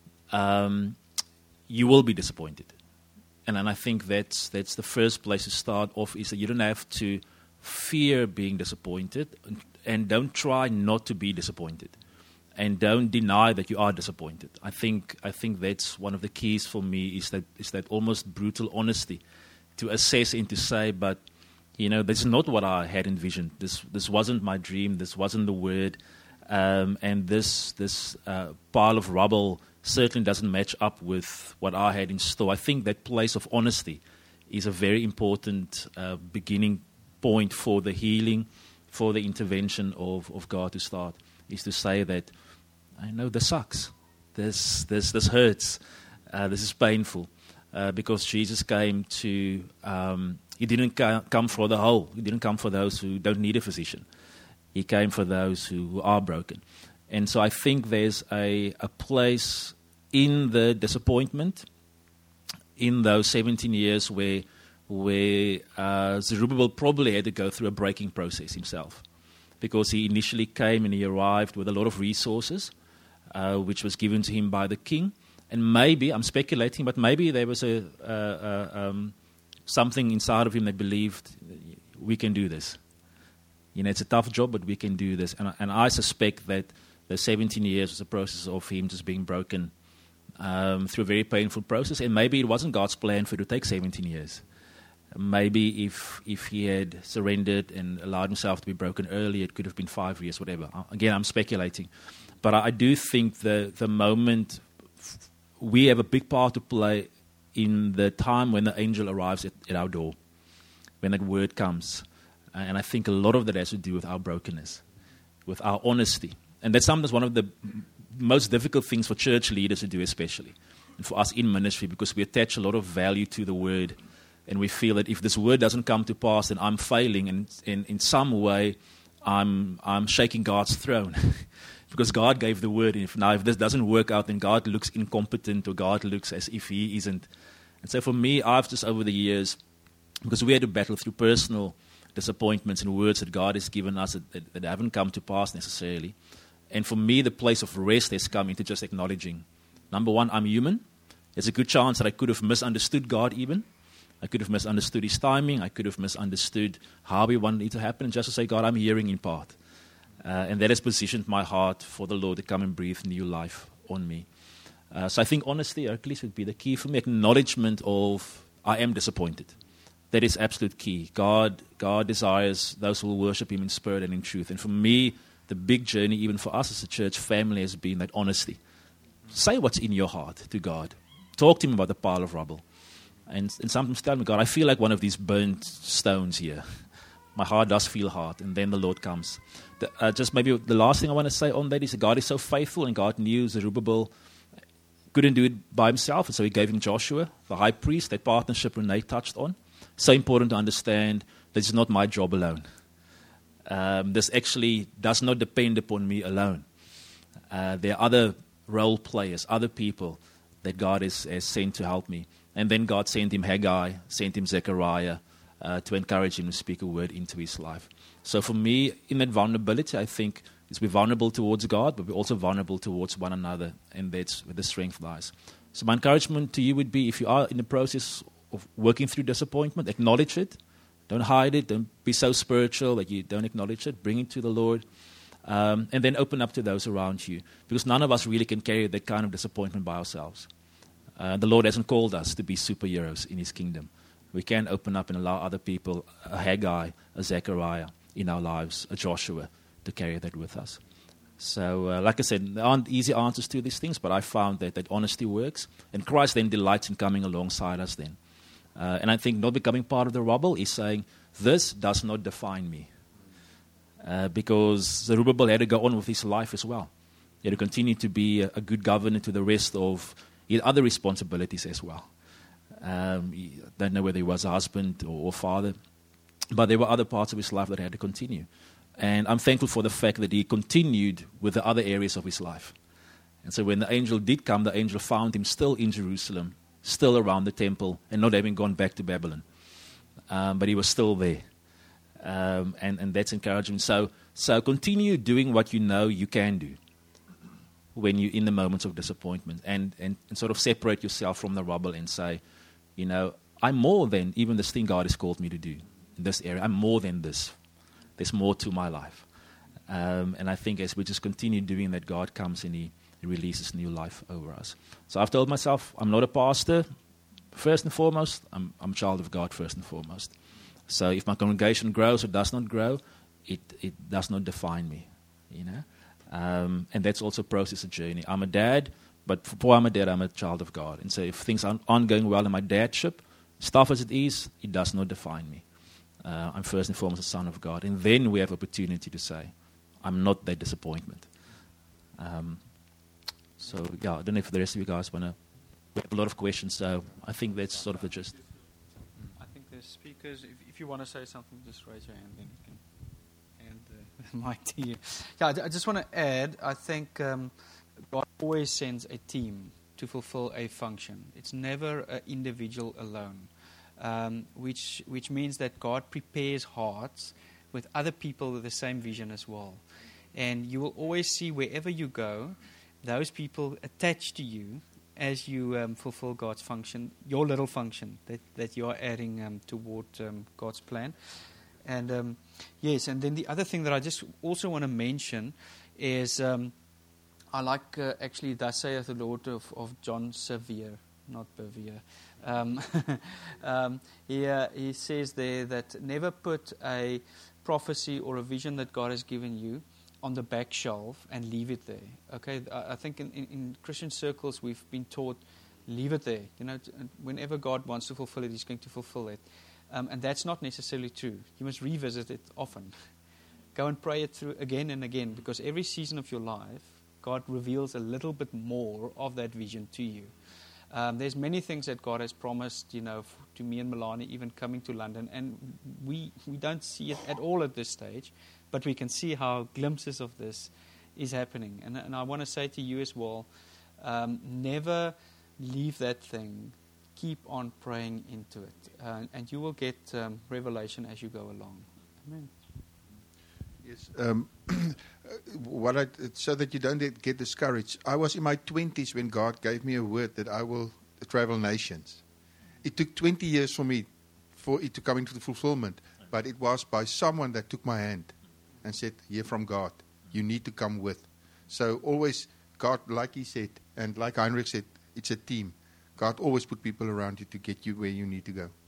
Speaker 6: um, you will be disappointed. And and I think that's that's the first place to start off, is that you don't have to fear being disappointed, and, and don't try not to be disappointed. And don't deny that you are disappointed. I think I think that's one of the keys for me, is that is that almost brutal honesty to assess and to say, but you know, this is not what I had envisioned. This this wasn't my dream. This wasn't the word. Um, and this this uh, pile of rubble certainly doesn't match up with what I had in store. I think that place of honesty is a very important uh, beginning point for the healing, for the intervention of, of God to start, is to say that, I know this sucks, this this this hurts, uh, this is painful, uh, because Jesus came to, um, he didn't ca- come for the whole, he didn't come for those who don't need a physician, he came for those who, who are broken. And so I think there's a, a place in the disappointment, in those seventeen years where, where uh, Zerubbabel probably had to go through a breaking process himself, because he initially came and he arrived with a lot of resources, uh, which was given to him by the king. And maybe, I'm speculating, but maybe there was a, uh, uh, um, something inside of him that believed, we can do this. You know, it's a tough job, but we can do this. And, and I suspect that the seventeen years was a process of him just being broken um, through a very painful process. And maybe it wasn't God's plan for it to take seventeen years. Maybe if if he had surrendered and allowed himself to be broken early, it could have been five years, whatever. Again, I'm speculating. But I, I do think the, the moment, we have a big part to play in the time when the angel arrives at, at our door, when that word comes. And I think a lot of that has to do with our brokenness, with our honesty. And that's sometimes one of the most difficult things for church leaders to do, especially, and for us in ministry, because we attach a lot of value to the word. And we feel that if this word doesn't come to pass, then I'm failing, and in, in some way I'm I'm shaking God's throne. Because God gave the word, and if now if this doesn't work out, then God looks incompetent, or God looks as if he isn't. And so for me, I've just over the years, because we had to battle through personal disappointments and words that God has given us that, that, that haven't come to pass necessarily. And for me, the place of rest has come into just acknowledging, number one, I'm human. There's a good chance that I could have misunderstood God even. I could have misunderstood his timing. I could have misunderstood how he wanted it to happen. And just to say, God, I'm hearing in part. Uh, and that has positioned my heart for the Lord to come and breathe new life on me. Uh, so I think honesty, at least, would be the key for me. Acknowledgement of, I am disappointed. That is absolute key. God, God desires those who will worship him in spirit and in truth. And for me, the big journey, even for us as a church family, has been that honesty. Say what's in your heart to God. Talk to him about the pile of rubble. And, and sometimes tell me, God, I feel like one of these burnt stones here. My heart does feel hard. And then the Lord comes. The, uh, just maybe the last thing I want to say on that is that God is so faithful, and God knew Zerubbabel couldn't do it by himself. And so he gave him Joshua, the high priest, that partnership Renee touched on. So important to understand that it's not my job alone. Um, this actually does not depend upon me alone. Uh, there are other role players, other people that God has, has sent to help me. And then God sent him Haggai, sent him Zechariah uh, to encourage him to speak a word into his life. So for me, in that vulnerability, I think is we're vulnerable towards God, but we're also vulnerable towards one another, and that's where the strength lies. So my encouragement to you would be, if you are in the process of working through disappointment, acknowledge it. Don't hide it. Don't be so spiritual that you don't acknowledge it. Bring it to the Lord. Um, and then open up to those around you. Because none of us really can carry that kind of disappointment by ourselves. Uh, the Lord hasn't called us to be superheroes in his kingdom. We can open up and allow other people, a Haggai, a Zechariah in our lives, a Joshua, to carry that with us. So, uh, like I said, there aren't easy answers to these things, but I found that, that honesty works. And Christ then delights in coming alongside us then. Uh, and I think not becoming part of the rubble is saying, this does not define me. Uh, because Zerubbabel had to go on with his life as well. He had to continue to be a, a good governor to the rest of he had other responsibilities as well. Um, I don't know whether he was a husband or, or father, but there were other parts of his life that had to continue. And I'm thankful for the fact that he continued with the other areas of his life. And so when the angel did come, the angel found him still in Jerusalem, still around the temple, and not having gone back to Babylon. Um, but he was still there. Um, and, and that's encouraging. So, so continue doing what you know you can do when you're in the moments of disappointment, and, and, and sort of separate yourself from the rubble and say, you know, I'm more than even this thing God has called me to do in this area. I'm more than this. There's more to my life. Um, and I think as we just continue doing that, God comes and he, he releases new life over us. So I've told myself, I'm not a pastor, first and foremost. I'm, I'm a child of God, first and foremost. So if my congregation grows or does not grow, it, it does not define me, you know. Um, and that's also a process, a journey. I'm a dad, but before I'm a dad, I'm a child of God. And so if things aren't, aren't going well in my dadship, tough as it is, it does not define me. Uh, I'm first and foremost a son of God. And then we have opportunity to say, I'm not that disappointment. Um, so, yeah, I don't know if the rest of you guys want to... We have a lot of questions, so I think that's sort of the gist.
Speaker 5: I think the speakers, if, if you want to say something, just raise your hand, then you can hand the mic to you. Yeah, I, I just want to add, I think um, God always sends a team to fulfill a function. It's never an individual alone. Um, which which means that God prepares hearts with other people with the same vision as well. And you will always see wherever you go, those people attached to you as you um, fulfill God's function, your little function that, that you are adding um, toward um, God's plan. And um, yes, and then the other thing that I just also want to mention is um, I like uh, actually Thus saith the Lord of, of John Sevier, not Bevere. Um, um, he, uh, he says there that never put a prophecy or a vision that God has given you on the back shelf and leave it there. Okay, I, I think in, in, in Christian circles we've been taught, leave it there. You know, whenever God wants to fulfill it, He's going to fulfill it. Um, and that's not necessarily true. You must revisit it often. Go and pray it through again and again, because every season of your life, God reveals a little bit more of that vision to you. Um, there's many things that God has promised, you know, f- to me and Milani, even coming to London, and we we don't see it at all at this stage, but we can see how glimpses of this is happening. And, and I want to say to you as well, um, never leave that thing. Keep on praying into it, uh, and you will get um, revelation as you go along. Amen.
Speaker 1: Yes. Um, what I, so that you don't get discouraged. I was in my twenties when God gave me a word that I will travel nations. It took twenty years for me for it to come into the fulfillment, but it was by someone that took my hand and said, "Hear from God. You need to come with." So always, God, like He said, and like Heinrich said, it's a team. God always put people around you to get you where you need to go.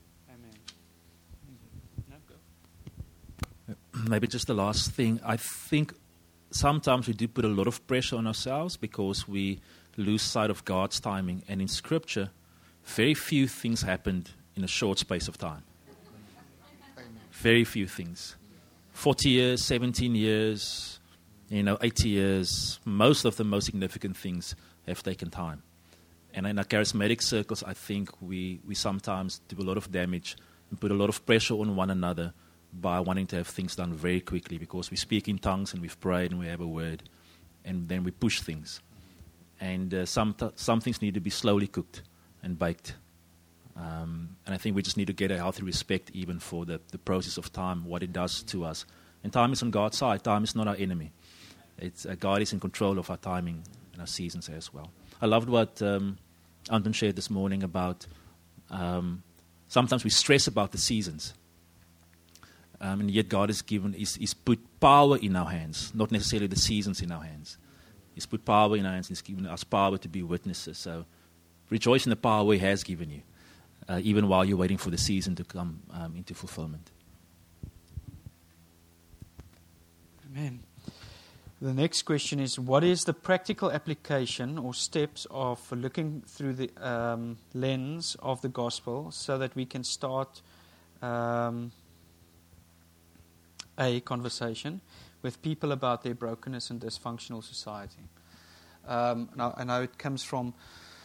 Speaker 6: Maybe just the last thing. I think sometimes we do put a lot of pressure on ourselves because we lose sight of God's timing. And in Scripture, very few things happened in a short space of time. Very few things. forty years, seventeen years, you know, eighty years. Most of the most significant things have taken time. And in our charismatic circles, I think we, we sometimes do a lot of damage and put a lot of pressure on one another by wanting to have things done very quickly, because we speak in tongues and we've prayed and we have a word, and then we push things. And uh, some, t- some things need to be slowly cooked and baked. Um, and I think we just need to get a healthy respect even for the, the process of time, what it does to us. And time is on God's side. Time is not our enemy. It's, uh, God is in control of our timing and our seasons as well. I loved what um, Anton shared this morning about um, sometimes we stress about the seasons. Um, and yet God has given, he's, he's put power in our hands, not necessarily the seasons in our hands. He's put power in our hands and He's given us power to be witnesses. So rejoice in the power He has given you, uh, even while you're waiting for the season to come um, into fulfillment.
Speaker 5: Amen. The next question is, what is the practical application or steps of looking through the um, lens of the gospel so that we can start um, a conversation with people about their brokenness and dysfunctional society? Um, and I, I know it comes from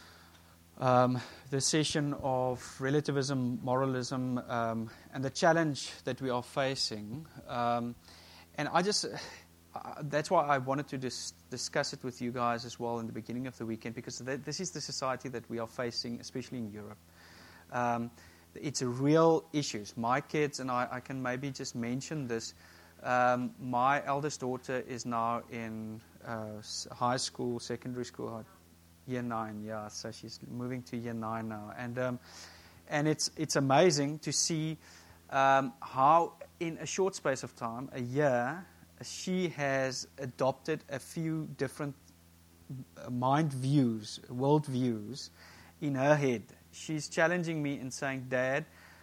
Speaker 5: um, the session of relativism, moralism, um, and the challenge that we are facing. Um, and I just, uh, that's why I wanted to dis- discuss it with you guys as well in the beginning of the weekend, because th- this is the society that we are facing, especially in Europe. Um, it's a real issue. My kids, and I, I can maybe just mention this, um, my eldest daughter is now in uh, high school, secondary school, year nine, yeah, so she's moving to year nine now. And um, and it's it's amazing to see um, how in a short space of time, a year, she has adopted a few different mind views, world views in her head. She's challenging me and saying, Dad,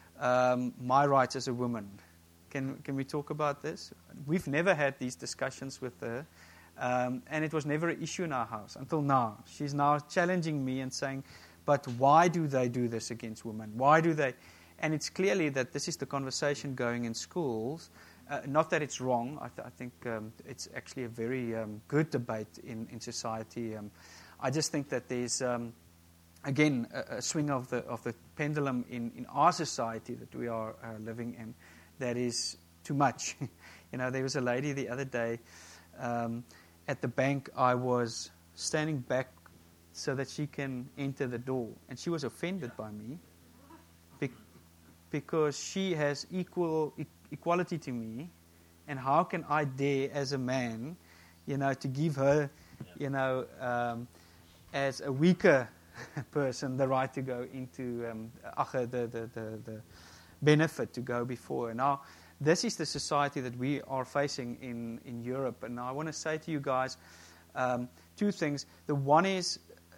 Speaker 5: um, my rights as a woman. Can can we talk about this? We've never had these discussions with her. Um, and it was never an issue in our house until now. She's now challenging me and saying, but why do they do this against women? Why do they? And it's clearly that this is the conversation going in schools. Uh, not that it's wrong. I, th- I think um, it's actually a very um, good debate in, in society. Um, I just think that there's, um, again, a, a swing of the of the pendulum in, in our society that we are uh, living in that is too much. You know, there was a lady the other day, um, at the bank. I was standing back so that she can enter the door, and she was offended by me be- because she has equal e- equality to me, and how can I dare as a man, you know, to give her, you know, um, as a weaker person the right to go into um, the, the, the, the benefit to go before. Now, this is the society that we are facing in, in Europe. And I want to say to you guys um, two things. The one is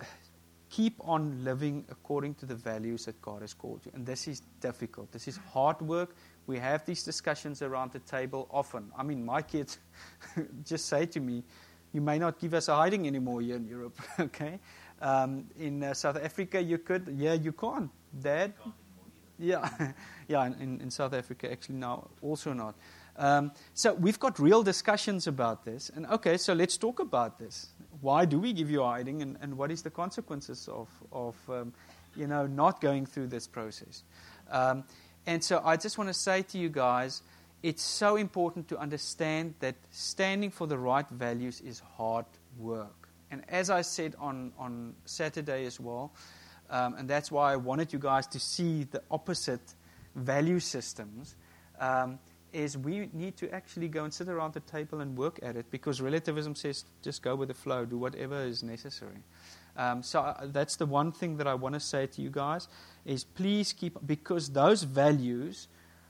Speaker 5: keep on living according to the values that God has called you. And this is difficult. This is hard work. We have these discussions around the table often. I mean, my kids just say to me, you may not give us a hiding anymore here in Europe. Okay? Um, in uh, South Africa, you could. Yeah, you can't, Dad. Yeah, yeah. In, in South Africa, actually now also not. Um, so we've got real discussions about this, and okay, so let's talk about this. Why do we give you hiding, and, and what is the consequences of of um, you know not going through this process? Um, and so I just want to say to you guys, it's so important to understand that standing for the right values is hard work. And as I said on on Saturday as well. Um, and that's why I wanted you guys to see the opposite value systems, um, is we need to actually go and sit around the table and work at it, because relativism says just go with the flow, do whatever is necessary. Um, so I, that's the one thing that I want to say to you guys, is please keep, because those values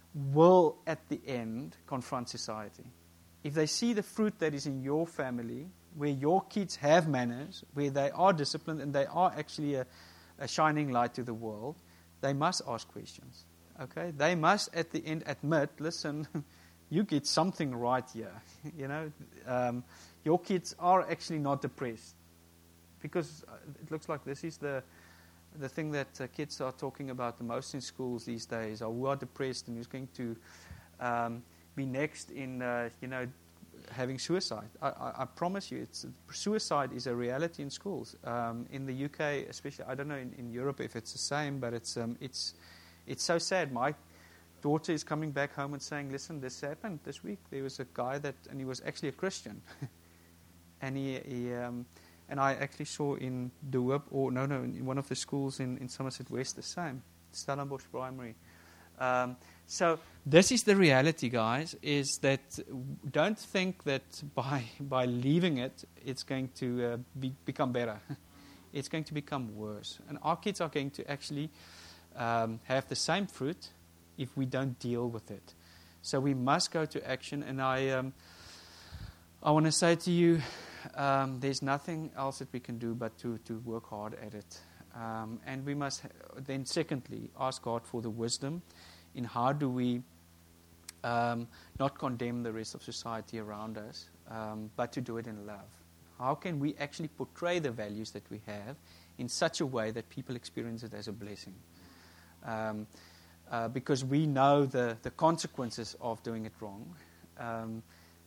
Speaker 5: will at the end confront society. If they see the fruit that is in your family, where your kids have manners, where they are disciplined and they are actually a a shining light to the world, they must ask questions. Okay? They must at the end admit, listen, you get something right here. You know, um, your kids are actually not depressed. Because it looks like this is the the thing that uh, kids are talking about the most in schools these days, are who are depressed and who's going to um, be next in, uh, you know, having suicide. I, I, I promise you, it's suicide is a reality in schools. Um, in the U K, especially, I don't know in, in Europe if it's the same, but it's um, it's it's so sad. My daughter is coming back home and saying, "Listen, this happened this week. There was a guy that, and he was actually a Christian, and he, he um, and I actually saw in De Hoop, or no, no, in one of the schools in, in Somerset West, the same, Stellenbosch Primary." Um, so this is the reality, guys, is that don't think that by by leaving it, it's going to uh, be, become better. It's going to become worse. And our kids are going to actually um, have the same fruit if we don't deal with it. So we must go to action. And I um, I want to say to you, um, there's nothing else that we can do but to, to work hard at it. Um, and we must ha- then, secondly, ask God for the wisdom in how do we um, not condemn the rest of society around us, um, but to do it in love. How can we actually portray the values that we have in such a way that people experience it as a blessing? Um, uh, because we know the, the consequences of doing it wrong. Um,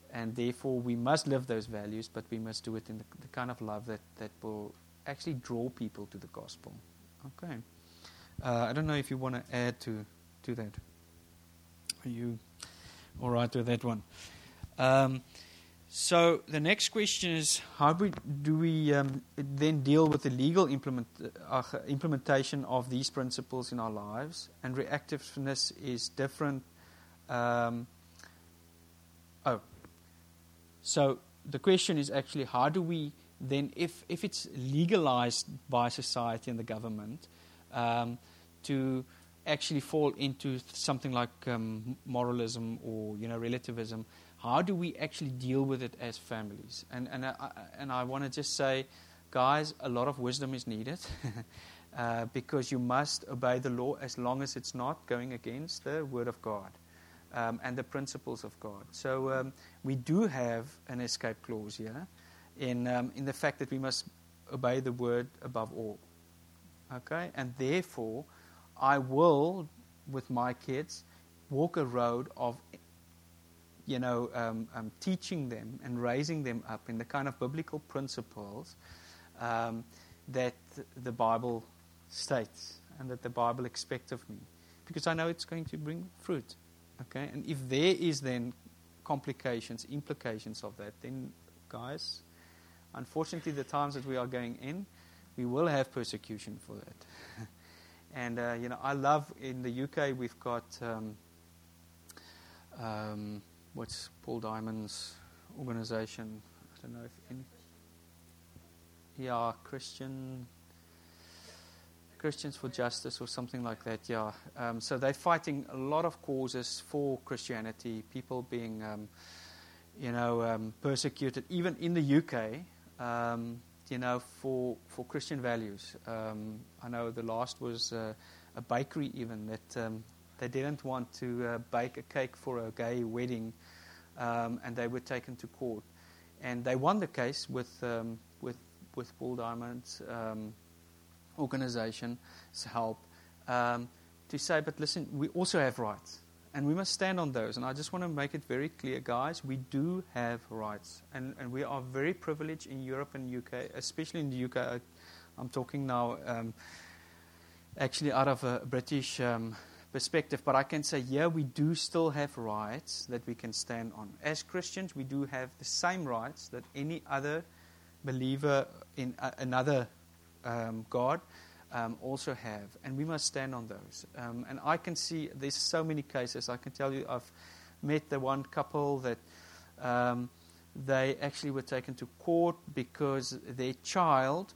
Speaker 5: and therefore we must live those values, but we must do it in the, the kind of love that, that will actually draw people to the gospel. Okay. Uh, I don't know if you want to add to, to that. Are you all right with that one? Um, so the next question is, how we, do we um, then deal with the legal implement, uh, implementation of these principles in our lives? And reactiveness is different. Um, oh, so the question is actually, how do we then, if, if it's legalized by society and the government, um, to actually fall into something like um, moralism or, you know, relativism, how do we actually deal with it as families? And and I, and I want to just say, guys, a lot of wisdom is needed uh, because you must obey the law as long as it's not going against the Word of God um, and the principles of God. So um, we do have an escape clause here in um, in the fact that we must obey the Word above all. Okay, and therefore, I will, with my kids, walk a road of, you know, um, um, teaching them and raising them up in the kind of biblical principles um, that the Bible states and that the Bible expects of me. Because I know it's going to bring fruit. Okay? And if there is then complications, implications of that, then, guys, unfortunately, the times that we are going in, we will have persecution for that. And, uh, you know, I love, in the U K, we've got... Um, um, what's Paul Diamond's organization? I don't know if any. Yeah, Christian Christians for Justice or something like that. Yeah. Um, so they're fighting a lot of causes for Christianity. People being, um, you know, um, persecuted, even in the U K. Um, you know, for for Christian values. Um, I know the last was uh, a bakery even that. Um, They didn't want to uh, bake a cake for a gay wedding, um, and they were taken to court. And they won the case with um, with with Paul Diamond's um, organization's help um, to say, but listen, we also have rights, and we must stand on those. And I just want to make it very clear, guys, we do have rights, and, and we are very privileged in Europe and U K, especially in the U K. I, I'm talking now um, actually out of a British Um, perspective, but I can say, yeah, we do still have rights that we can stand on. As Christians, we do have the same rights that any other believer in a, another um, God um, also have, and we must stand on those. Um, and I can see there's so many cases. I can tell you, I've met the one couple that um, they actually were taken to court because their child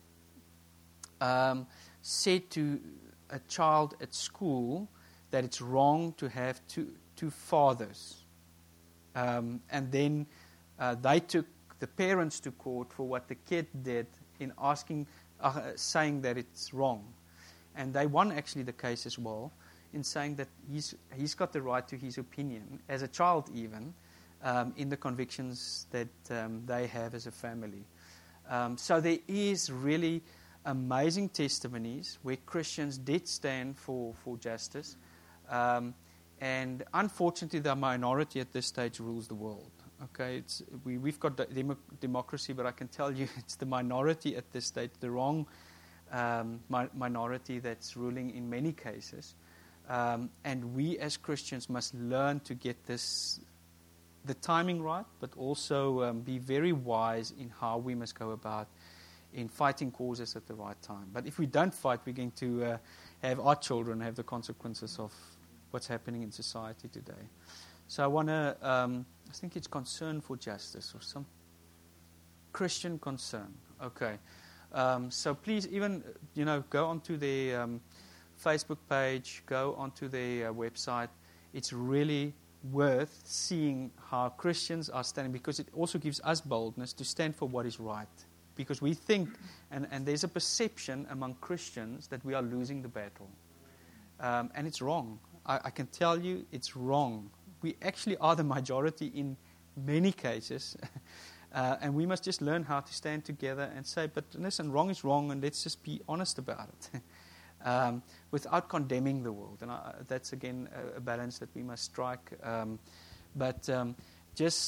Speaker 5: um, said to a child at school that it's wrong to have two, two fathers. Um, and then uh, they took the parents to court for what the kid did in asking, uh, saying that it's wrong. And they won actually the case as well in saying that he's, he's got the right to his opinion, as a child even, um, in the convictions that um, they have as a family. Um, so there is really amazing testimonies where Christians did stand for, for justice. Um, and unfortunately, the minority at this stage rules the world. Okay, it's, we, we've got demo- democracy, but I can tell you it's the minority at this stage, the wrong um, mi- minority that's ruling in many cases. Um, and we as Christians must learn to get this, the timing right, but also um, be very wise in how we must go about in fighting causes at the right time. But if we don't fight, we're going to uh, have our children have the consequences of what's happening in society today. So I want to, um, I think it's concern for justice or some Christian concern. Okay. Um, so please even, you know, go onto their um, Facebook page, go onto their uh, website. It's really worth seeing how Christians are standing, because it also gives us boldness to stand for what is right. Because we think, and, and there's a perception among Christians that we are losing the battle. Um, and it's wrong. I, I can tell you it's wrong. We actually are the majority in many cases. uh, and we must just learn how to stand together and say, but listen, wrong is wrong, and let's just be honest about it. um, without condemning the world. And I, that's, again, a, a balance that we must strike. Um, but um, just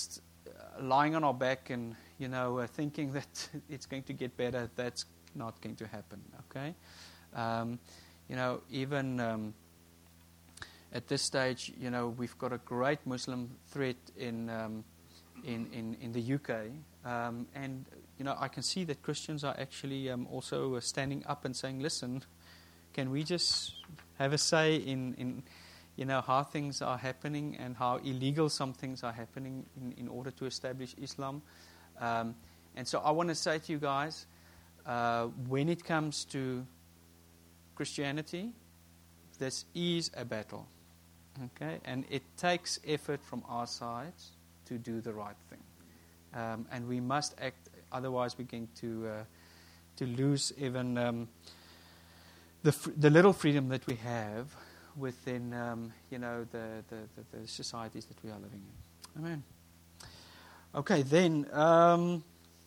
Speaker 5: uh, lying on our back and, you know, uh, thinking that it's going to get better, that's not going to happen, okay? Um, you know, even um, at this stage, you know, we've got a great Muslim threat in um, in, in, in the U K, um, and, you know, I can see that Christians are actually um, also uh, standing up and saying, listen, can we just have a say in, in, you know, how things are happening and how illegal some things are happening in, in order to establish Islam. Um, and so I want to say to you guys, uh, when it comes to Christianity, this is a battle, okay? And it takes effort from our sides to do the right thing. Um, and we must act, otherwise we're going to, uh, to lose even um, the, fr- the little freedom that we have within, um, you know, the, the, the, the societies that we are living in. Amen. Okay, then um,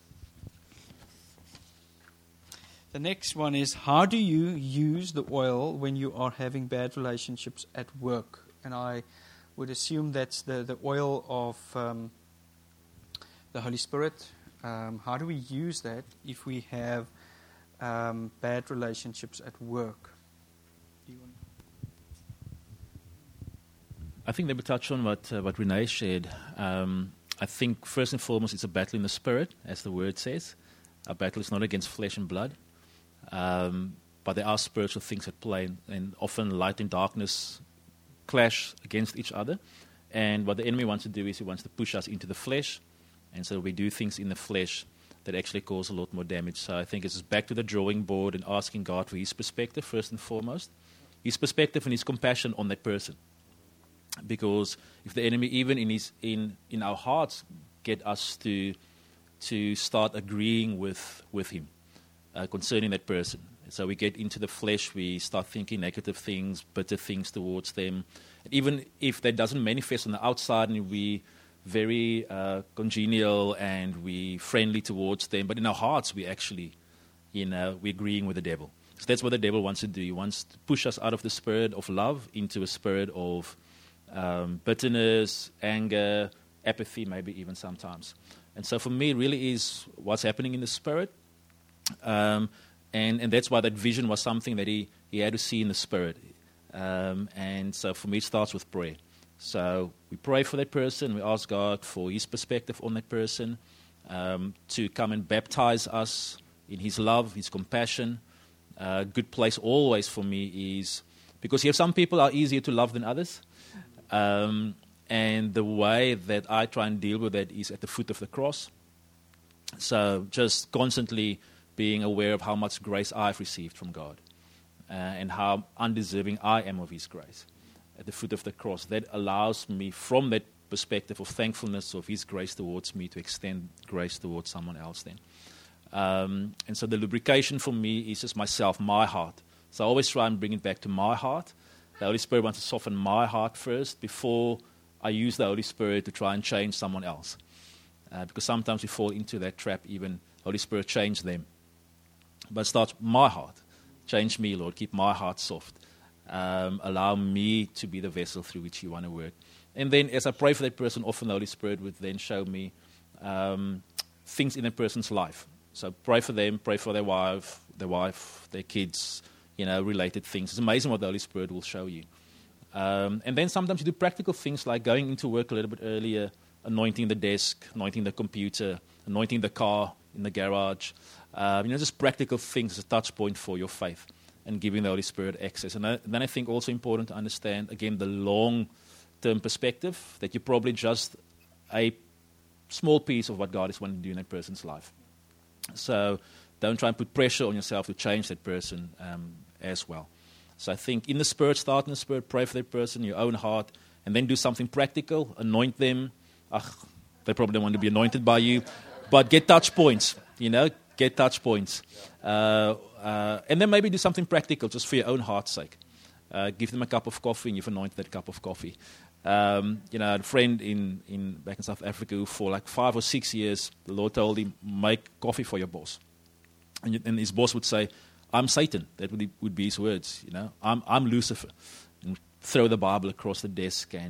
Speaker 5: the next one is, how do you use the oil when you are having bad relationships at work? And I would assume that's the, the oil of um, the Holy Spirit. Um, how do we use that if we have um, bad relationships at work? Do you want
Speaker 6: I think they would touch on what uh, what Renee shared. Um, I think first and foremost it's a battle in the spirit, as the word says. Our battle is not against flesh and blood, um, but there are spiritual things at play, and, and often light and darkness clash against each other. And what the enemy wants to do is he wants to push us into the flesh, and so we do things in the flesh that actually cause a lot more damage. So I think it's back to the drawing board and asking God for His perspective first and foremost, His perspective and His compassion on that person. Because if the enemy, even in his in, in our hearts, get us to to start agreeing with with him uh, concerning that person, so we get into the flesh, we start thinking negative things, bitter things towards them. Even if that doesn't manifest on the outside, and we very uh, congenial and we friendly towards them, but in our hearts we actually, you know, we're agreeing with the devil. So that's what the devil wants to do. He wants to push us out of the spirit of love into a spirit of Um, bitterness, anger, apathy, maybe even sometimes. And so for me, it really is what's happening in the spirit. Um, and, and that's why that vision was something that he, he had to see in the spirit. Um, and so for me, it starts with prayer. So we pray for that person. We ask God for His perspective on that person, um, to come and baptize us in His love, His compassion. A uh, good place always for me is, because you have some people are easier to love than others. Um, and the way that I try and deal with that is at the foot of the cross. So just constantly being aware of how much grace I've received from God, uh, and how undeserving I am of His grace at the foot of the cross. That allows me, from that perspective of thankfulness of His grace towards me, to extend grace towards someone else then. Um, and so the lubrication for me is just myself, my heart. So I always try and bring it back to my heart. The Holy Spirit wants to soften my heart first before I use the Holy Spirit to try and change someone else. Uh, because sometimes we fall into that trap, even Holy Spirit, change them. But it starts my heart. Change me, Lord. Keep my heart soft. Um, allow me to be the vessel through which You want to work. And then as I pray for that person, often the Holy Spirit would then show me um, things in that person's life. So pray for them, pray for their wife, their wife, their kids, you know, related things. It's amazing what the Holy Spirit will show you. Um, and then sometimes you do practical things like going into work a little bit earlier, anointing the desk, anointing the computer, anointing the car in the garage. Um, you know, just practical things as a touch point for your faith and giving the Holy Spirit access. And, I, and then I think also important to understand, again, the long-term perspective, that you're probably just a small piece of what God is wanting to do in that person's life. So don't try and put pressure on yourself to change that person um, as well. So I think in the Spirit, start in the Spirit, pray for that person, your own heart, and then do something practical, anoint them. Ugh, they probably don't want to be anointed by you, but get touch points, you know, get touch points. Uh, uh, and then maybe do something practical just for your own heart's sake. Uh, give them a cup of coffee and you've anointed that cup of coffee. Um, you know, a friend in, in back in South Africa who for like five or six years, the Lord told him, make coffee for your boss. And, and his boss would say, I'm Satan. That would, would be his words, you know. I'm, I'm Lucifer. And throw the Bible across the desk and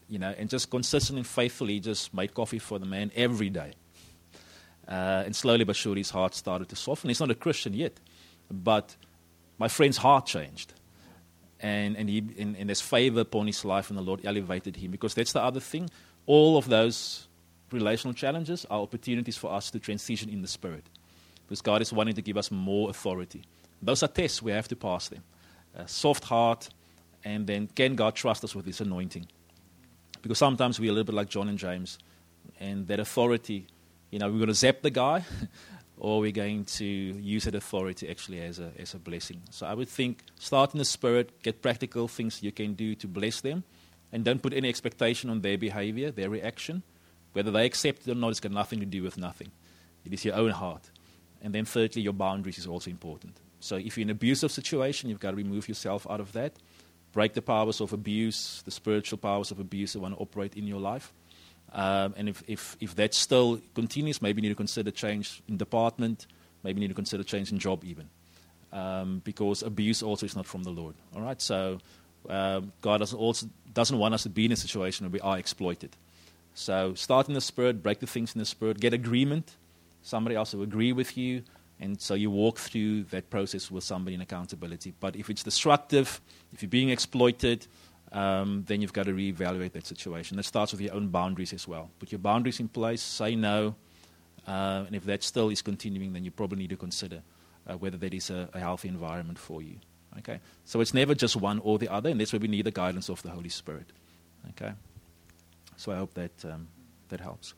Speaker 6: you know, and just consistently and faithfully just made coffee for the man every day. Uh, and slowly but surely his heart started to soften. He's not a Christian yet, but my friend's heart changed. And, and, he, and, and there's favor upon his life, and the Lord elevated him. Because that's the other thing. All of those relational challenges are opportunities for us to transition in the Spirit. Because God is wanting to give us more authority. Those are tests. We have to pass them. A soft heart, and then can God trust us with His anointing? Because sometimes we're a little bit like John and James. And that authority, you know, we're going to zap the guy, or we're going to use that authority actually as a as a blessing. So I would think, start in the Spirit, get practical things you can do to bless them, and don't put any expectation on their behavior, their reaction. Whether they accept it or not, it's got nothing to do with nothing. It is your own heart. And then thirdly, your boundaries is also important. So if you're in an abusive situation, you've got to remove yourself out of that. Break the powers of abuse, the spiritual powers of abuse that want to operate in your life. Um, and if, if, if that still continues, maybe you need to consider change in department, maybe you need to consider change in job even. Um, because abuse also is not from the Lord. All right, so um, God doesn't, also, doesn't want us to be in a situation where we are exploited. So start in the Spirit, break the things in the Spirit, get agreement, somebody else will agree with you, and so you walk through that process with somebody in accountability. But if it's destructive, if you're being exploited, um, then you've got to reevaluate that situation. That starts with your own boundaries as well. Put your boundaries in place, say no, uh, and if that still is continuing, then you probably need to consider uh, whether that is a, a healthy environment for you. Okay, so it's never just one or the other, and that's where we need the guidance of the Holy Spirit. Okay. So I hope that um, that helps.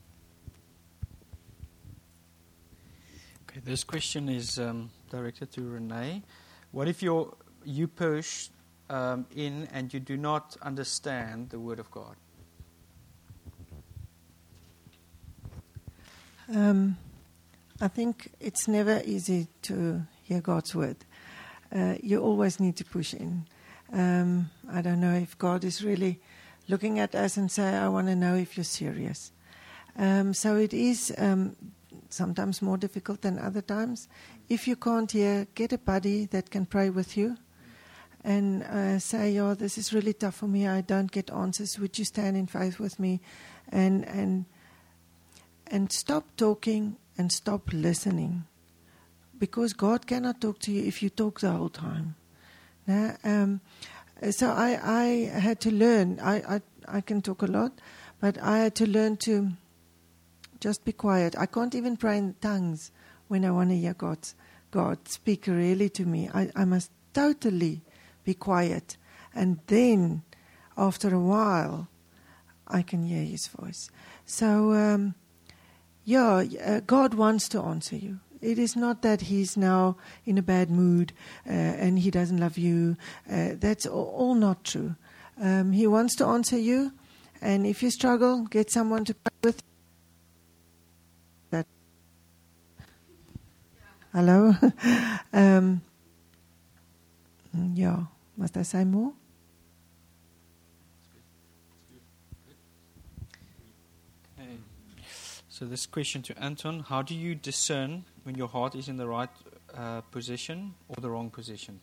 Speaker 5: Okay, this question is um, directed to Renee. What if you're, you push um, in and you do not understand the Word of God?
Speaker 7: Um, I think it's never easy to hear God's Word. Uh, you always need to push in. Um, I don't know if God is really looking at us and say, I want to know if you're serious. Um, so it is um, sometimes more difficult than other times. If you can't hear, get a buddy that can pray with you and uh, say, oh, this is really tough for me. I don't get answers. Would you stand in faith with me? And and and stop talking and stop listening. Because God cannot talk to you if you talk the whole time. Now, um, So I, I had to learn. I, I I can talk a lot, but I had to learn to just be quiet. I can't even pray in tongues when I want to hear God, God speak really to me. I, I must totally be quiet. And then, after a while, I can hear His voice. So, um, yeah, uh, God wants to answer you. It is not that He's now in a bad mood uh, and He doesn't love you. Uh, that's all, all not true. Um, he wants to answer you, and if you struggle, get someone to pray with you. That. Hello? um, yeah, must I say more?
Speaker 5: Okay. So this question to Anton, how do you discern when your heart is in the right uh, position or the wrong position?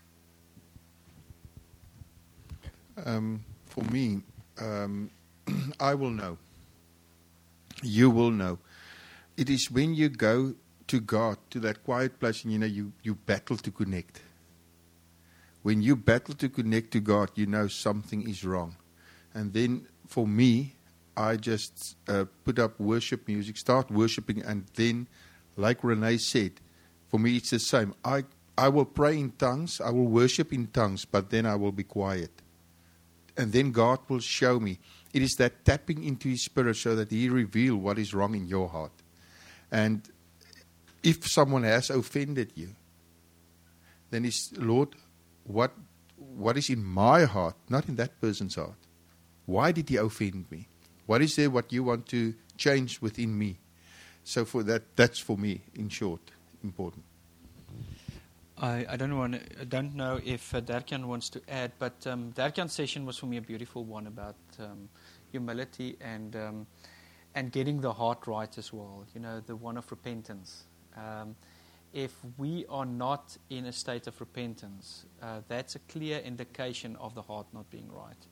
Speaker 1: Um, for me, um, I will know. You will know. It is when you go to God, to that quiet place, and you know you, you battle to connect. When you battle to connect to God, you know something is wrong. And then for me, I just uh, put up worship music, start worshiping, and then, like Renee said, for me it's the same. I, I will pray in tongues, I will worship in tongues, but then I will be quiet. And then God will show me. It is that tapping into His Spirit so that He reveals what is wrong in your heart. And if someone has offended you, then it's, Lord, what what is in my heart, not in that person's heart? Why did he offend me? What is there what you want to change within me? So for that, that's for me, in short, important.
Speaker 5: I, I don't want I don't know if uh, Darkan wants to add, but um, Darkan's session was for me a beautiful one about um, humility and um, and getting the heart right as well. You know, the one of repentance. Um, if we are not in a state of repentance, uh, that's a clear indication of the heart not being right,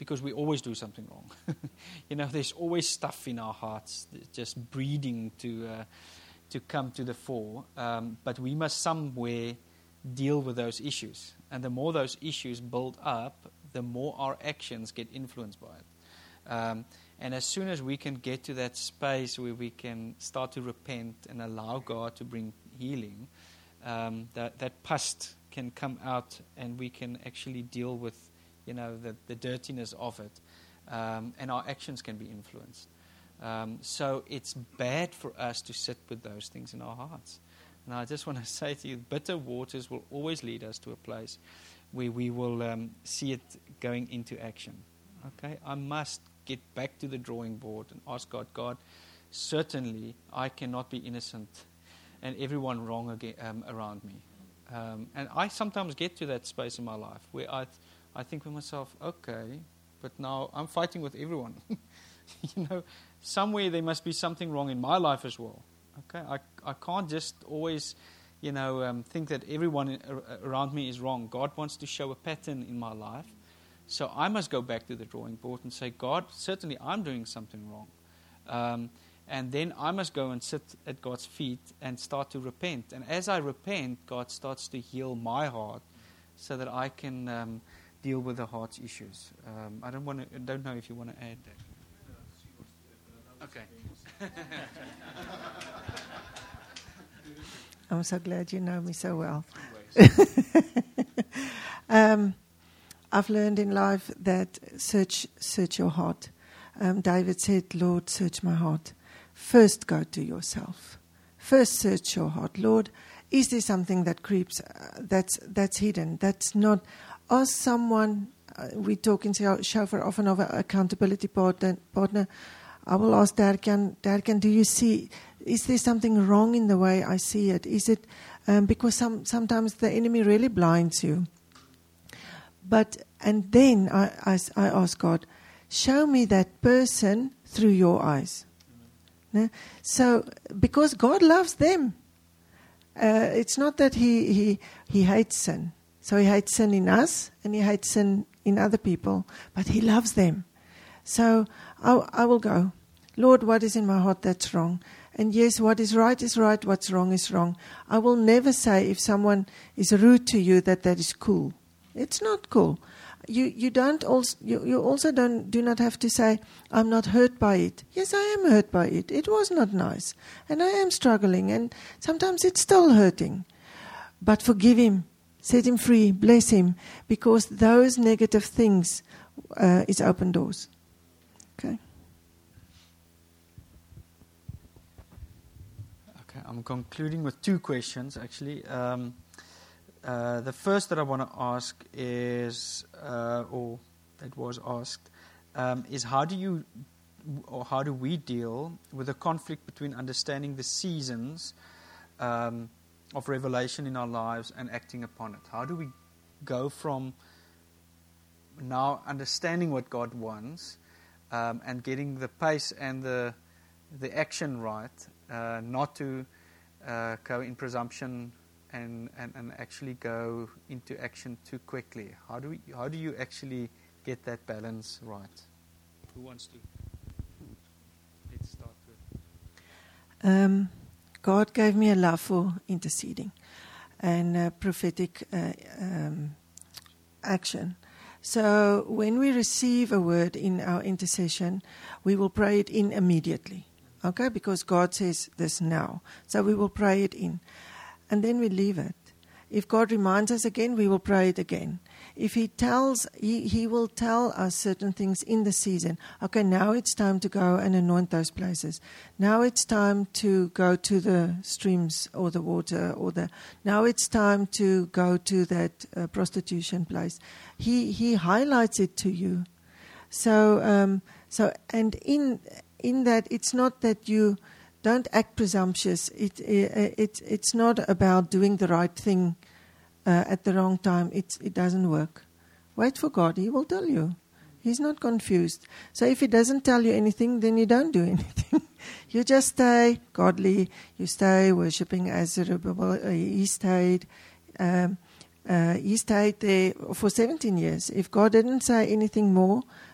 Speaker 5: because we always do something wrong. You know, there's always stuff in our hearts just breeding to uh, to come to the fore. Um, but we must somewhere deal with those issues. And the more those issues build up, the more our actions get influenced by it. Um, and as soon as we can get to that space where we can start to repent and allow God to bring healing, um, that, that pus can come out and we can actually deal with, you know, the, the dirtiness of it. Um, and our actions can be influenced. Um, so it's bad for us to sit with those things in our hearts. And I just want to say to you, bitter waters will always lead us to a place where we will um, see it going into action. Okay, I must get back to the drawing board and ask God, God, certainly I cannot be innocent and everyone wrong again, um, around me. Um, and I sometimes get to that space in my life where I, th- I think to myself, okay, but now I'm fighting with everyone. You know, somewhere there must be something wrong in my life as well. Okay, I I can't just always, you know, um, think that everyone in, uh, around me is wrong. God wants to show a pattern in my life, so I must go back to the drawing board and say, God, certainly I'm doing something wrong, um, and then I must go and sit at God's feet and start to repent. And as I repent, God starts to heal my heart, so that I can um, deal with the heart's issues. Um, I don't want to. Don't know if you want to add that. Okay.
Speaker 7: I'm so glad you know me so well. um, I've learned in life that search search your heart. Um, David said, Lord, search my heart. First go to yourself. First search your heart. Lord, is there something that creeps, uh, that's that's hidden, that's not... Ask someone, uh, we talk in Shofar often of an accountability partner, partner. I will ask Darkan, Darkan, do you see, is there something wrong in the way I see it? Is it, um, because some, sometimes the enemy really blinds you. But, and then I, I, I ask God, show me that person through your eyes. No? So, because God loves them. Uh, it's not that he, he, he hates sin. So he hates sin in us and he hates sin in other people, but he loves them. So I, I will go, Lord, what is in my heart that's wrong? And yes, what is right is right, what's wrong is wrong. I will never say if someone is rude to you that that is cool. It's not cool. You you don't also you, you also don't do not have to say, I'm not hurt by it. Yes, I am hurt by it. It was not nice. And I am struggling and sometimes it's still hurting. But forgive him. Set him free, bless him, because those negative things uh, is open doors. Okay.
Speaker 5: Okay, I'm concluding with two questions, actually. Um, uh, the first that I want to ask is, uh, or that was asked, um, is how do you, or how do we deal with the conflict between understanding the seasons um, of revelation in our lives and acting upon it? How do we go from now understanding what God wants um, and getting the pace and the the action right, uh, not to uh, go in presumption and, and, and actually go into action too quickly? How do we? How do you actually get that balance right? Who wants to? Let's start with.
Speaker 7: Um, God gave me a love for interceding and uh, prophetic uh, um, action. So when we receive a word in our intercession, we will pray it in immediately, okay? Because God says this now. So we will pray it in. And then we leave it. If God reminds us again, we will pray it again. If He tells, He, he will tell us certain things in the season. Okay, now it's time to go and anoint those places. Now it's time to go to the streams or the water or the. Now it's time to go to that uh, prostitution place. He He highlights it to you. So um, so and in in that it's not that you don't act presumptuous. It it, it it's not about doing the right thing Uh, at the wrong time. It, it doesn't work. Wait for God. He will tell you. He's not confused. So if He doesn't tell you anything, then you don't do anything. You just stay godly. You stay worshipping as Zerubbabel. Uh, he stayed. Um, uh, he stayed there for seventeen years. If God didn't say anything more,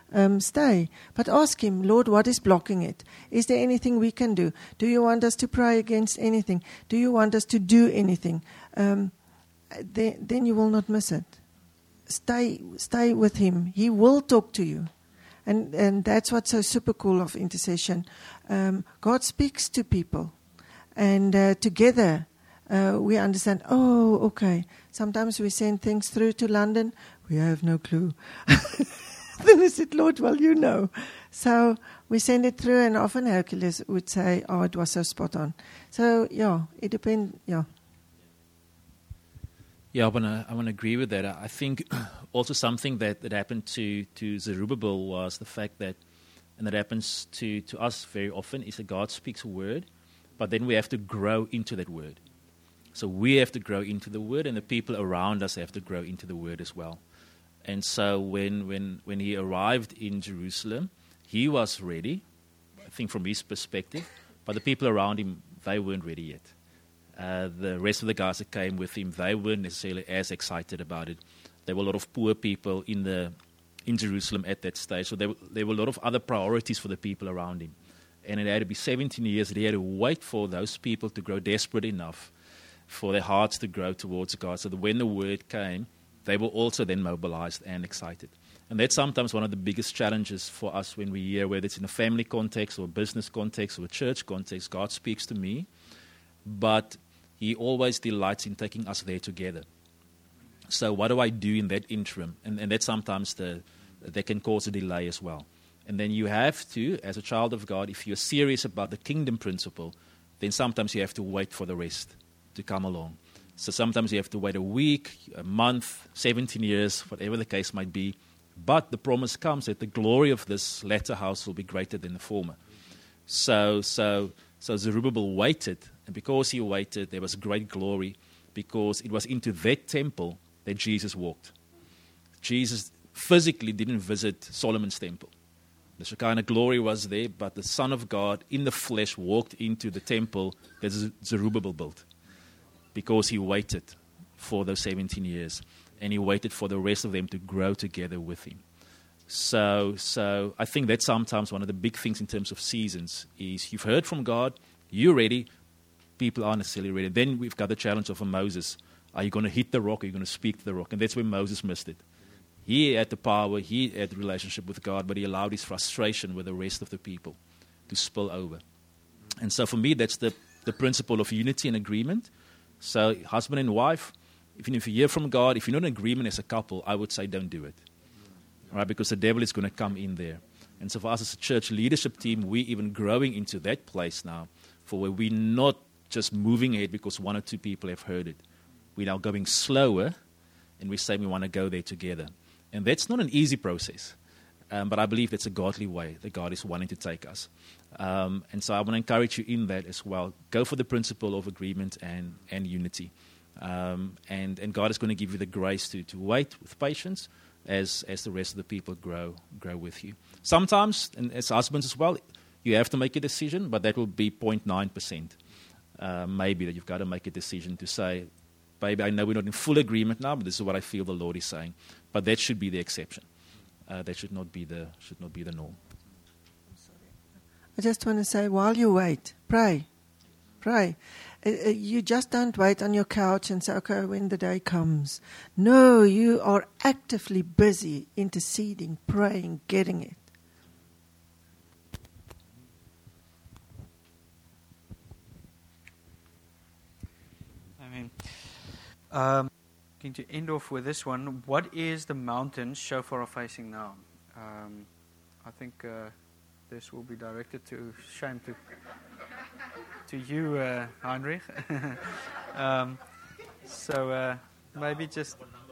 Speaker 7: um, stay. But ask him, Lord, what is blocking it? Is there anything we can do? Do you want us to pray against anything? Do you want us to do anything? Um, then, then you will not miss it. Stay, stay with him. He will talk to you. And, and that's what's so super cool of intercession. Um, God speaks to people. And uh, together uh, we understand, oh, okay. Sometimes we send things through to London. We have no clue. Then I said, Lord, well, you know. So we send it through, and often Hercules would say, oh, it was so spot on. So, yeah, it depends, yeah.
Speaker 6: Yeah, I want to I want to agree with that. I think also something that, that happened to, to Zerubbabel was the fact that, and that happens to, to us very often, is that God speaks a word, but then we have to grow into that word. So we have to grow into the word, and the people around us have to grow into the word as well. And so when, when, when he arrived in Jerusalem, he was ready, I think from his perspective, but the people around him, they weren't ready yet. Uh, the rest of the guys that came with him, they weren't necessarily as excited about it. There were a lot of poor people in the in Jerusalem at that stage, so there, there were a lot of other priorities for the people around him. And it had to be seventeen years that he had to wait for those people to grow desperate enough for their hearts to grow towards God, so that when the word came, they were also then mobilized and excited. And that's sometimes one of the biggest challenges for us when we hear, whether it's in a family context or a business context or a church context, God speaks to me, but he always delights in taking us there together. So what do I do in that interim? And, and that sometimes the, that can cause a delay as well. And then you have to, as a child of God, if you're serious about the kingdom principle, then sometimes you have to wait for the rest to come along. So sometimes you have to wait a week, a month, seventeen years, whatever the case might be. But the promise comes that the glory of this latter house will be greater than the former. So, so, so Zerubbabel waited, and because he waited, there was great glory, because it was into that temple that Jesus walked. Jesus physically didn't visit Solomon's temple. The Shekinah glory was there, but the Son of God in the flesh walked into the temple that Zerubbabel built, because he waited for those seventeen years, and he waited for the rest of them to grow together with him. So, so I think that's sometimes one of the big things in terms of seasons is you've heard from God, you're ready, people aren't necessarily ready. Then we've got the challenge of a Moses. Are you going to hit the rock, or are you going to speak to the rock? And that's where Moses missed it. He had the power, he had the relationship with God, but he allowed his frustration with the rest of the people to spill over. And so for me, that's the, the principle of unity and agreement. So husband and wife, even if you hear from God, if you're not in agreement as a couple, I would say don't do it. All right, because the devil is going to come in there. And so for us as a church leadership team, we're even growing into that place now, for where we're not just moving ahead because one or two people have heard it. We're now going slower, and we say we want to go there together. And that's not an easy process, um, but I believe it's a godly way that God is wanting to take us. Um, and so I want to encourage you in that as well. Go for the principle of agreement and, and unity. Um, and, and God is going to give you the grace to, to wait with patience as, as the rest of the people grow grow with you. Sometimes, and as husbands as well, you have to make a decision, but that will be zero point nine percent. Uh, maybe that you've got to make a decision to say, baby, I know we're not in full agreement now, but this is what I feel the Lord is saying. But that should be the exception. Uh, that should not be the should not be the norm.
Speaker 7: I just want to say, while you wait, pray. Pray. Uh, uh, you just don't wait on your couch and say, okay, when the day comes. No, you are actively busy interceding, praying, getting it.
Speaker 5: Amen. Um, going to end off with this one. What is the mountain Shofar are facing now? Um, I think uh, this will be directed to shame to to you, uh, Heinrich. um, so uh, maybe just.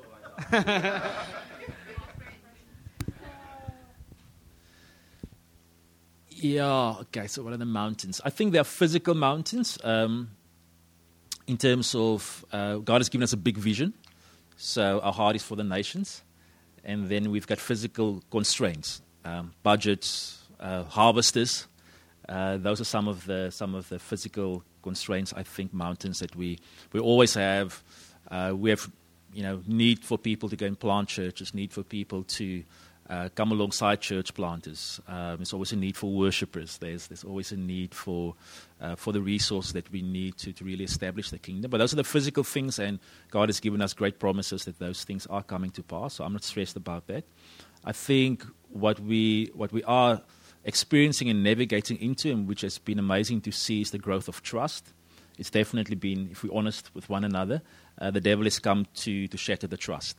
Speaker 6: Yeah. Okay. So what are the mountains? I think they are physical mountains. Um, in terms of uh, God has given us a big vision, so our heart is for the nations, and then we've got physical constraints, um, budgets, uh, harvesters. Uh, those are some of the some of the physical constraints. I think mountains that we we always have. Uh, we have, you know, need for people to go and plant churches, need for people to uh, come alongside church planters. Um, there's always a need for worshippers. There's there's always a need for uh, for the resources that we need to, to really establish the kingdom. But those are the physical things, and God has given us great promises that those things are coming to pass. So I'm not stressed about that. I think what we what we are experiencing and navigating into, and which has been amazing to see, is the growth of trust. It's definitely been, if we're honest with one another, uh, the devil has come to, to shatter the trust.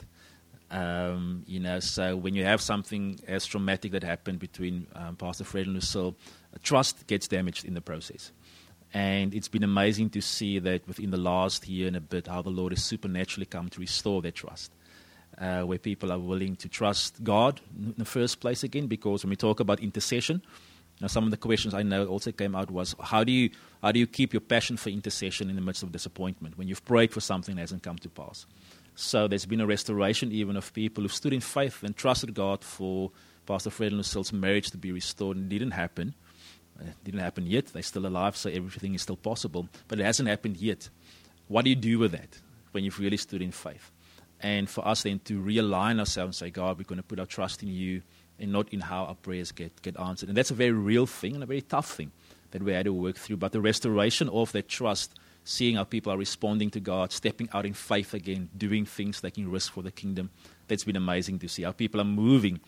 Speaker 6: Um, you know, so when you have something as traumatic that happened between um, Pastor Fred and Lucille, uh, trust gets damaged in the process. And it's been amazing to see that within the last year and a bit, how the Lord has supernaturally come to restore their trust. Uh, where people are willing to trust God in the first place again, because when we talk about intercession, now some of the questions I know also came out was, how do you how do you keep your passion for intercession in the midst of disappointment when you've prayed for something that hasn't come to pass? So there's been a restoration even of people who stood in faith and trusted God for Pastor Fred and Lucille's marriage to be restored, and it didn't happen. It didn't happen yet. They're still alive, so everything is still possible. But it hasn't happened yet. What do you do with that when you've really stood in faith? And for us then to realign ourselves and say, God, we're going to put our trust in you and not in how our prayers get, get answered. And that's a very real thing and a very tough thing that we had to work through. But the restoration of that trust, seeing how people are responding to God, stepping out in faith again, doing things taking risk for the kingdom, that's been amazing to see. How people are moving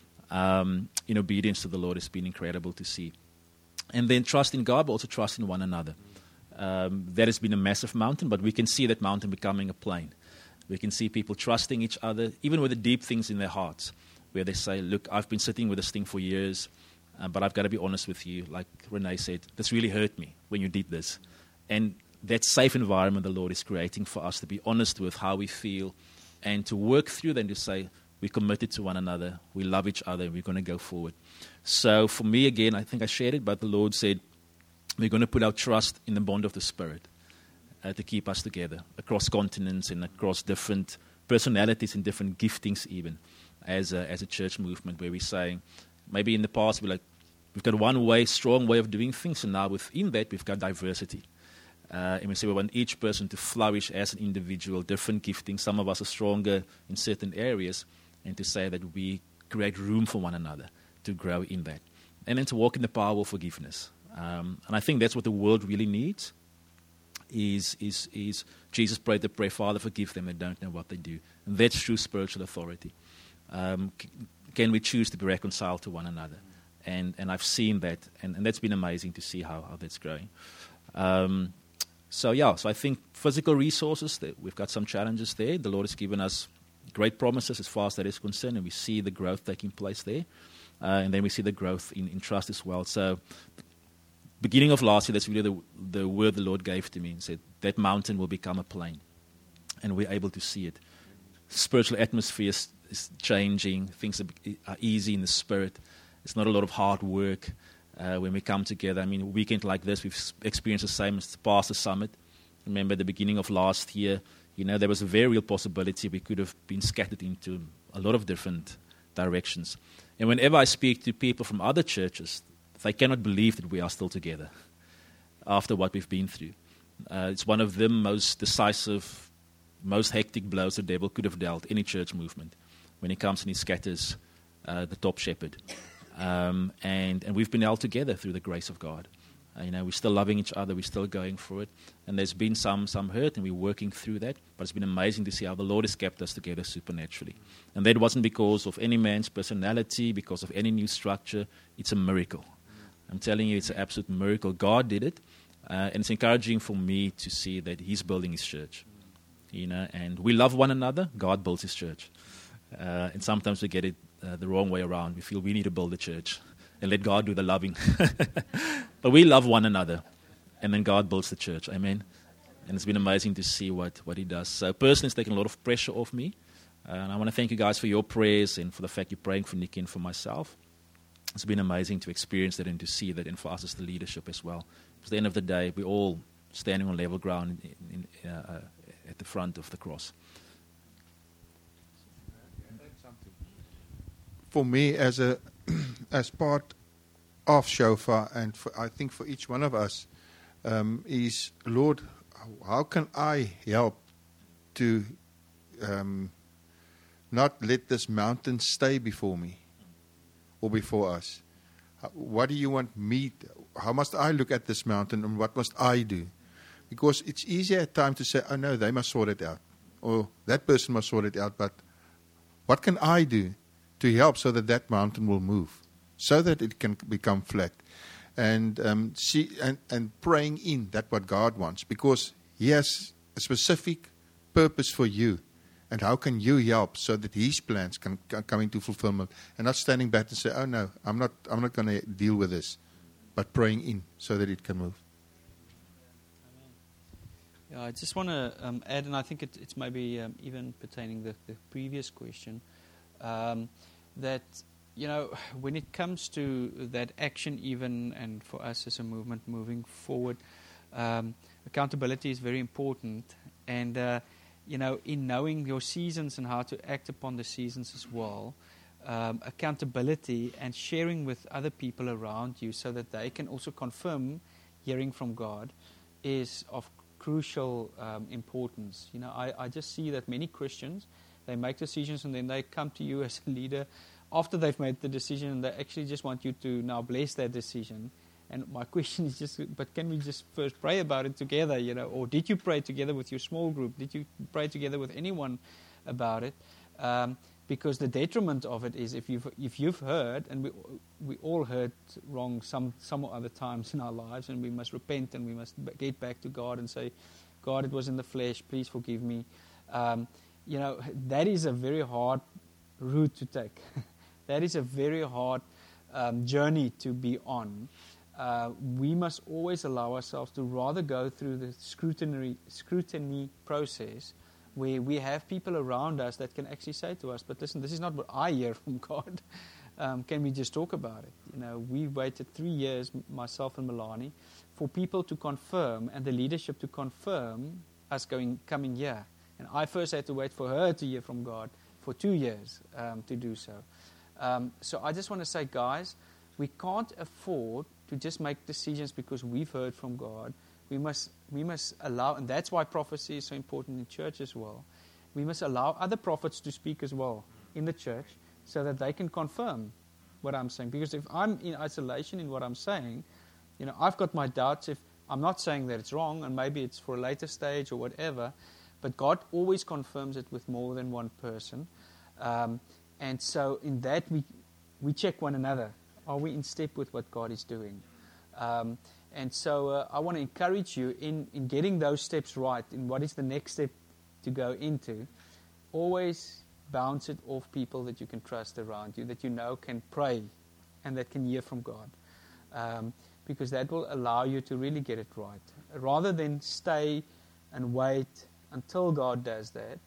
Speaker 6: um, in obedience to the Lord has been incredible to see. And then trust in God, but also trust in one another. Um, that has been a massive mountain, but we can see that mountain becoming a plain. We can see people trusting each other, even with the deep things in their hearts, where they say, look, I've been sitting with this thing for years, uh, but I've got to be honest with you. Like Renee said, this really hurt me when you did this. And that safe environment the Lord is creating for us to be honest with how we feel and to work through them, to say, we're committed to one another, we love each other, and we're going to go forward. So for me, again, I think I shared it, but the Lord said, we're going to put our trust in the bond of the Spirit. Uh, to keep us together across continents and across different personalities and different giftings even as a, as a church movement, where we're saying maybe in the past we're like, we've got one way, strong way of doing things, and now within that we've got diversity. Uh, and we say we want each person to flourish as an individual, different giftings. Some of us are stronger in certain areas, and to say that we create room for one another to grow in that. And then to walk in the power of forgiveness. Um, and I think that's what the world really needs. Is, is, is Jesus prayed the prayer, Father, forgive them, they don't know what they do. And that's true spiritual authority. Um, c- can we choose to be reconciled to one another? And and I've seen that, and, and that's been amazing to see how, how that's growing. Um, so, yeah, so I think physical resources, that we've got some challenges there. The Lord has given us great promises as far as that is concerned, and we see the growth taking place there. Uh, and then we see the growth in, in trust as well. So, beginning of last year, that's really the, the word the Lord gave to me and said, that mountain will become a plain. And we're able to see it. Spiritual atmosphere is, is changing. Things are, are easy in the spirit. It's not a lot of hard work uh, when we come together. I mean, a weekend like this, we've experienced the same as the Pastor Summit. Remember, at the beginning of last year, you know, there was a very real possibility we could have been scattered into a lot of different directions. And whenever I speak to people from other churches, they cannot believe that we are still together after what we've been through. Uh, it's one of the most decisive, most hectic blows the devil could have dealt any church movement when he comes and he scatters uh, the top shepherd. Um, and, and we've been held together through the grace of God. Uh, you know, we're still loving each other. We're still going for it. And there's been some some hurt, and we're working through that. But it's been amazing to see how the Lord has kept us together supernaturally. And that wasn't because of any man's personality, because of any new structure. It's a miracle. I'm telling you, it's an absolute miracle. God did it. Uh, and it's encouraging for me to see that He's building His church. You know, and we love one another. God builds His church. Uh, and sometimes we get it uh, the wrong way around. We feel we need to build the church and let God do the loving. But we love one another, and then God builds the church. Amen. And it's been amazing to see what, what He does. So personally, it's taken a lot of pressure off me. Uh, and I want to thank you guys for your prayers and for the fact you're praying for Nikki and for myself. It's been amazing to experience that and to see that, and for us as the leadership as well. At the end of the day, we're all standing on level ground in, in, uh, at the front of the cross.
Speaker 1: For me, as a as part of Shofar, and for, I think for each one of us, um, is, Lord, how can I help to um, not let this mountain stay before me? or before us? How- What do you want me? To, how must I look at this mountain, and what must I do? Because it's easier at times to say, "Oh no, they must sort it out," or "That person must sort it out." But what can I do to help so that that mountain will move, so that it can become flat? And um, see, and, and praying in that what God wants, because He has a specific purpose for you, and how can you help so that His plans can, can come into fulfillment, and not standing back and say, "Oh no, I'm not, I'm not going to deal with this," but praying in so that it can move.
Speaker 5: Yeah, I just want to um, add, and I think it, it's maybe um, even pertaining the the previous question, um, that. You know, when it comes to that action even, and for us as a movement moving forward, um, accountability is very important. And, uh, you know, in knowing your seasons and how to act upon the seasons as well, um, accountability and sharing with other people around you so that they can also confirm hearing from God is of crucial um, importance. You know, I, I just see that many Christians, they make decisions and then they come to you as a leader after they've made the decision, and they actually just want you to now bless that decision. And my question is just, but can we just first pray about it together, you know? Or did you pray together with your small group? Did you pray together with anyone about it? Um, because the detriment of it is if you've if you've heard, and we we all heard wrong some some or other times in our lives, and we must repent and we must get back to God and say, God, it was in the flesh. Please forgive me. Um, you know, that is a very hard route to take. That is a very hard um, journey to be on. Uh, we must always allow ourselves to rather go through the scrutiny, scrutiny process where we have people around us that can actually say to us, but listen, this is not what I hear from God. Um, can we just talk about it? You know, we waited three years, myself and Milani, for people to confirm and the leadership to confirm us going coming here. And I first had to wait for her to hear from God for two years um, to do so. Um, so I just want to say, guys, we can't afford to just make decisions because we've heard from God. We must we must allow, and that's why prophecy is so important in church as well. We must allow other prophets to speak as well in the church so that they can confirm what I'm saying. Because if I'm in isolation in what I'm saying, you know, I've got my doubts. If I'm not saying that it's wrong, and maybe it's for a later stage or whatever, but God always confirms it with more than one person. Um, And so in that we we check one another. Are we in step with what God is doing? Um, and so uh, I want to encourage you in, in getting those steps right, in what is the next step to go into. Always bounce it off people that you can trust around you, that you know can pray and that can hear from God. Um, because that will allow you to really get it right. Rather than stay and wait until God does that.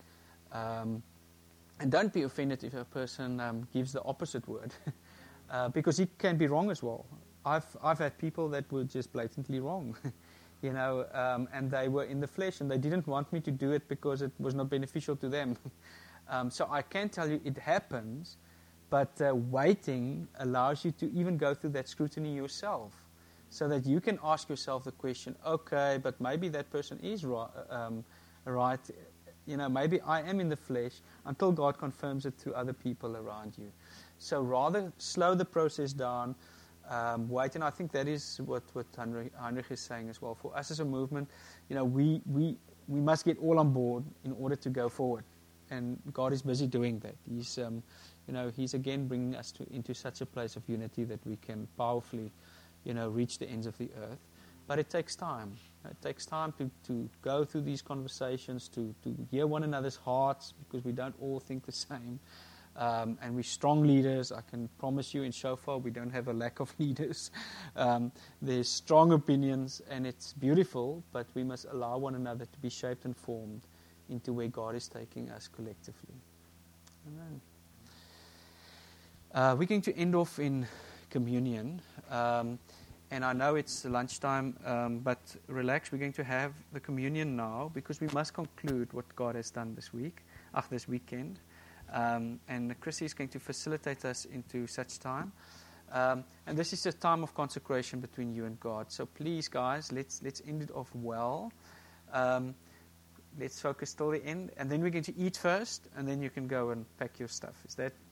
Speaker 5: Um, And don't be offended if a person um, gives the opposite word, uh, because he can be wrong as well. I've I've had people that were just blatantly wrong, you know, um, and they were in the flesh and they didn't want me to do it because it was not beneficial to them. um, so I can tell you it happens, but uh, waiting allows you to even go through that scrutiny yourself, so that you can ask yourself the question: okay, but maybe that person is right. Um, right. You know, maybe I am in the flesh until God confirms it through other people around you. So rather slow the process down, um, wait, and I think that is what, what Heinrich, Heinrich is saying as well. For us as a movement, you know, we, we, we must get all on board in order to go forward. And God is busy doing that. He's, um, you know, He's again bringing us to, into such a place of unity that we can powerfully, you know, reach the ends of the earth. But it takes time. It takes time to, to go through these conversations, to, to hear one another's hearts, because we don't all think the same. Um, and we're strong leaders. I can promise you in Shofar we don't have a lack of leaders. Um, there's strong opinions, and it's beautiful, but we must allow one another to be shaped and formed into where God is taking us collectively. Amen. Uh, we're going to end off in communion. Um, And I know it's lunchtime, um, but relax. We're going to have the communion now because we must conclude what God has done this week, ach, this weekend. Um, and Chrissy is going to facilitate us into such time. Um, and this is a time of consecration between you and God. So please, guys, let's let's end it off well. Um, let's focus till the end. And then we're going to eat first, and then you can go and pack your stuff. Is that